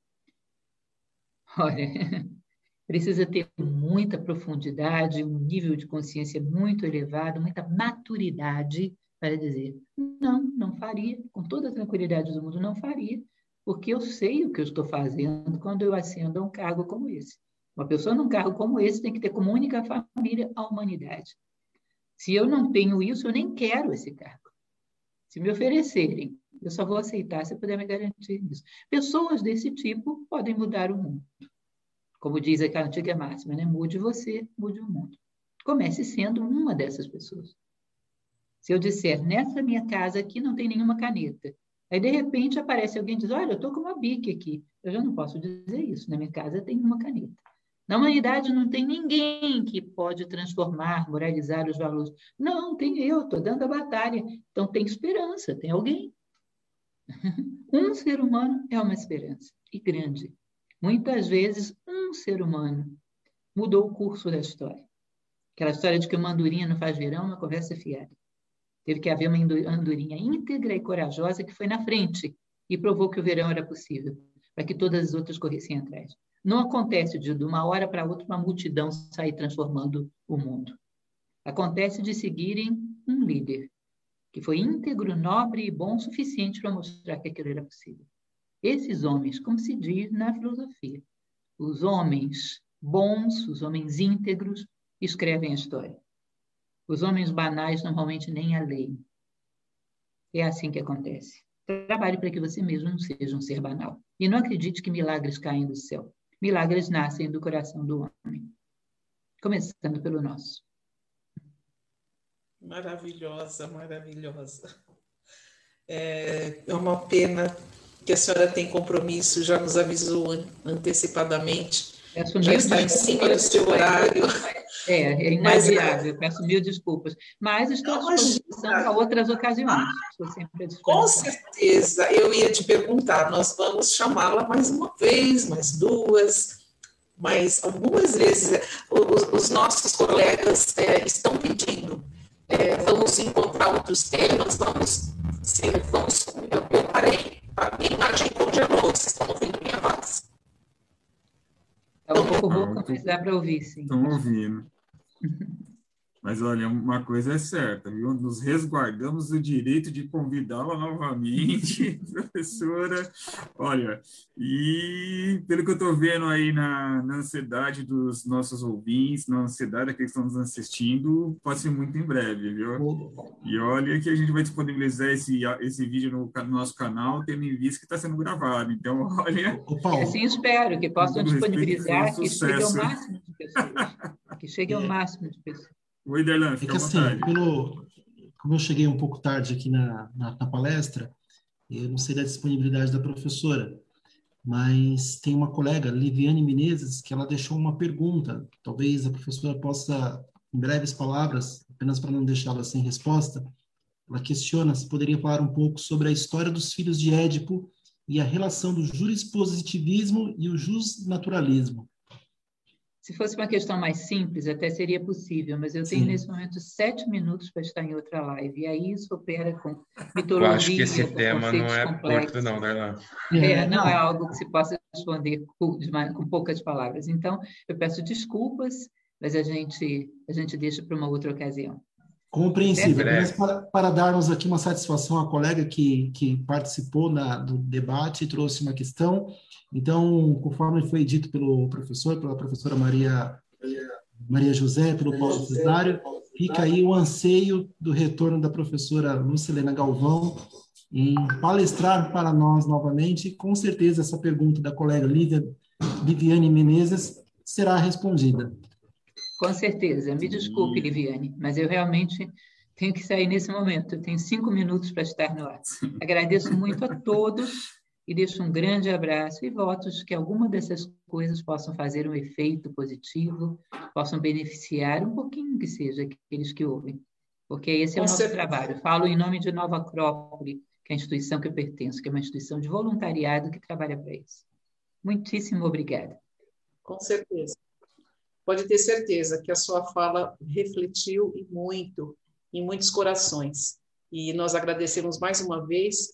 Olha, precisa ter muita profundidade, um nível de consciência muito elevado, muita maturidade para dizer, não, não faria, com toda a tranquilidade do mundo, não faria, porque eu sei o que eu estou fazendo quando eu ascendo a um cargo como esse. Uma pessoa num cargo como esse tem que ter como única família a humanidade. Se eu não tenho isso, eu nem quero esse cargo. Se me oferecerem, eu só vou aceitar se puder me garantir isso. Pessoas desse tipo podem mudar o mundo. Como diz aquela antiga máxima, né? Mude você, mude o mundo. Comece sendo uma dessas pessoas. Se eu disser, nessa minha casa aqui não tem nenhuma caneta, aí de repente aparece alguém e diz, olha, eu estou com uma bique aqui. Eu já não posso dizer isso, na minha casa tem uma caneta. Na humanidade não tem ninguém que pode transformar, moralizar os valores. Não, tem eu, estou dando a batalha. Então tem esperança, tem alguém. Um ser humano é uma esperança, e grande. Muitas vezes, um ser humano mudou o curso da história. Aquela história de que uma andorinha não faz verão, uma conversa fiada. Teve que haver uma andorinha íntegra e corajosa que foi na frente e provou que o verão era possível, para que todas as outras corressem atrás. Não acontece de, de uma hora para outra uma multidão sair transformando o mundo. Acontece de seguirem um líder, que foi íntegro, nobre e bom o suficiente para mostrar que aquilo era possível. Esses homens, como se diz na filosofia, os homens bons, os homens íntegros, escrevem a história. Os homens banais normalmente nem a leem. É assim que acontece. Trabalhe para que você mesmo não seja um ser banal. E não acredite que milagres caem do céu. Milagres nascem do coração do homem. Começando pelo nosso. Maravilhosa, maravilhosa. É, é uma pena que a senhora tem compromisso, já nos avisou antecipadamente, já está em cima do seu horário. É, é inadiável, peço mil desculpas. Mas estou à disposição para outras ocasiões. Estou sempre à disposição. Com certeza, eu ia te perguntar, nós vamos chamá-la mais uma vez, mais duas, mas algumas vezes os, os nossos colegas é, estão pedindo. É, vamos encontrar outros temas, vamos, se, vamos eu, eu parei, a minha imagem congelou, vocês estão ouvindo minha voz? É um pouco rouco, mas dá para ouvir, sim. Estão ouvindo. Mas, olha, uma coisa é certa, viu? Nos resguardamos do direito de convidá-la novamente, professora. Olha, e pelo que eu estou vendo aí na, na ansiedade dos nossos ouvintes, na ansiedade daqueles que estão nos assistindo, pode ser muito em breve, viu? E olha que a gente vai disponibilizar esse, esse vídeo no, no nosso canal, tendo em vista que está sendo gravado. Então, olha... Assim espero que possam disponibilizar, que chegue ao máximo de pessoas. Que chegue ao máximo de pessoas. Oi, Darlan, fica é que, à assim, pelo, como eu cheguei um pouco tarde aqui na, na, na palestra, eu não sei da disponibilidade da professora, mas tem uma colega, Liviane Menezes, que ela deixou uma pergunta. Talvez a professora possa, em breves palavras, apenas para não deixá-la sem resposta, ela questiona se poderia falar um pouco sobre a história dos filhos de Édipo e a relação do jurispositivismo e o justnaturalismo. Se fosse uma questão mais simples, até seria possível, mas eu tenho, Sim. nesse momento, sete minutos para estar em outra live, e aí isso opera com mitologia. Eu acho que esse tema não é complexos. curto, não, Darlan. É, não é algo que se possa responder com, com poucas palavras. Então, eu peço desculpas, mas a gente, a gente deixa para uma outra ocasião. Compreensível. Mas para, para darmos aqui uma satisfação à colega que, que participou na, do debate e trouxe uma questão. Então, conforme foi dito pelo professor, pela professora Maria, Maria José, pelo Paulo Cesário, fica aí o anseio do retorno da professora Lucilena Galvão em palestrar para nós novamente. E, com certeza, essa pergunta da colega Lívia, Liviane Menezes será respondida. Com certeza. Me desculpe, Liviane, mas eu realmente tenho que sair nesse momento. Eu tenho cinco minutos para estar no ar. Agradeço muito a todos e deixo um grande abraço e votos que alguma dessas coisas possam fazer um efeito positivo, possam beneficiar um pouquinho que seja aqueles que ouvem, porque esse é o nosso trabalho. Falo em nome de Nova Acrópole, que é a instituição que eu pertenço, que é uma instituição de voluntariado que trabalha para isso. Muitíssimo obrigada. Com certeza. Pode ter certeza que a sua fala refletiu e muito em muitos corações. E nós agradecemos mais uma vez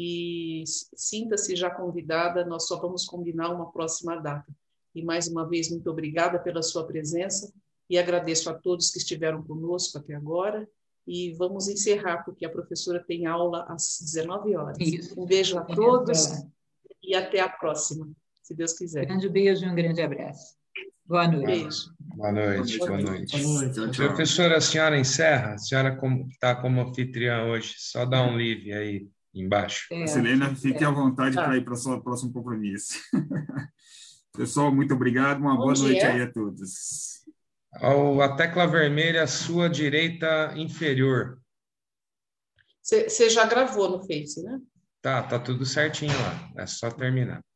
e sinta-se já convidada, nós só vamos combinar uma próxima data. E mais uma vez, muito obrigada pela sua presença e agradeço a todos que estiveram conosco até agora e vamos encerrar, porque a professora tem aula às dezenove horas. Isso. Um beijo a todos e até a próxima, se Deus quiser. Um grande beijo e um grande abraço. Boa noite. Beijo. Boa noite. Boa noite. Boa noite. Boa noite. Professora, a senhora encerra? A senhora está como anfitriã hoje. Só dá um livre aí embaixo. É, Selena, fique é. à vontade ah. para ir para o seu próximo compromisso. Pessoal, muito obrigado. Uma Bom boa dia. noite aí a todos. A tecla vermelha à sua direita inferior. Você já gravou no Face, né? Tá, tá tudo certinho lá. É só terminar.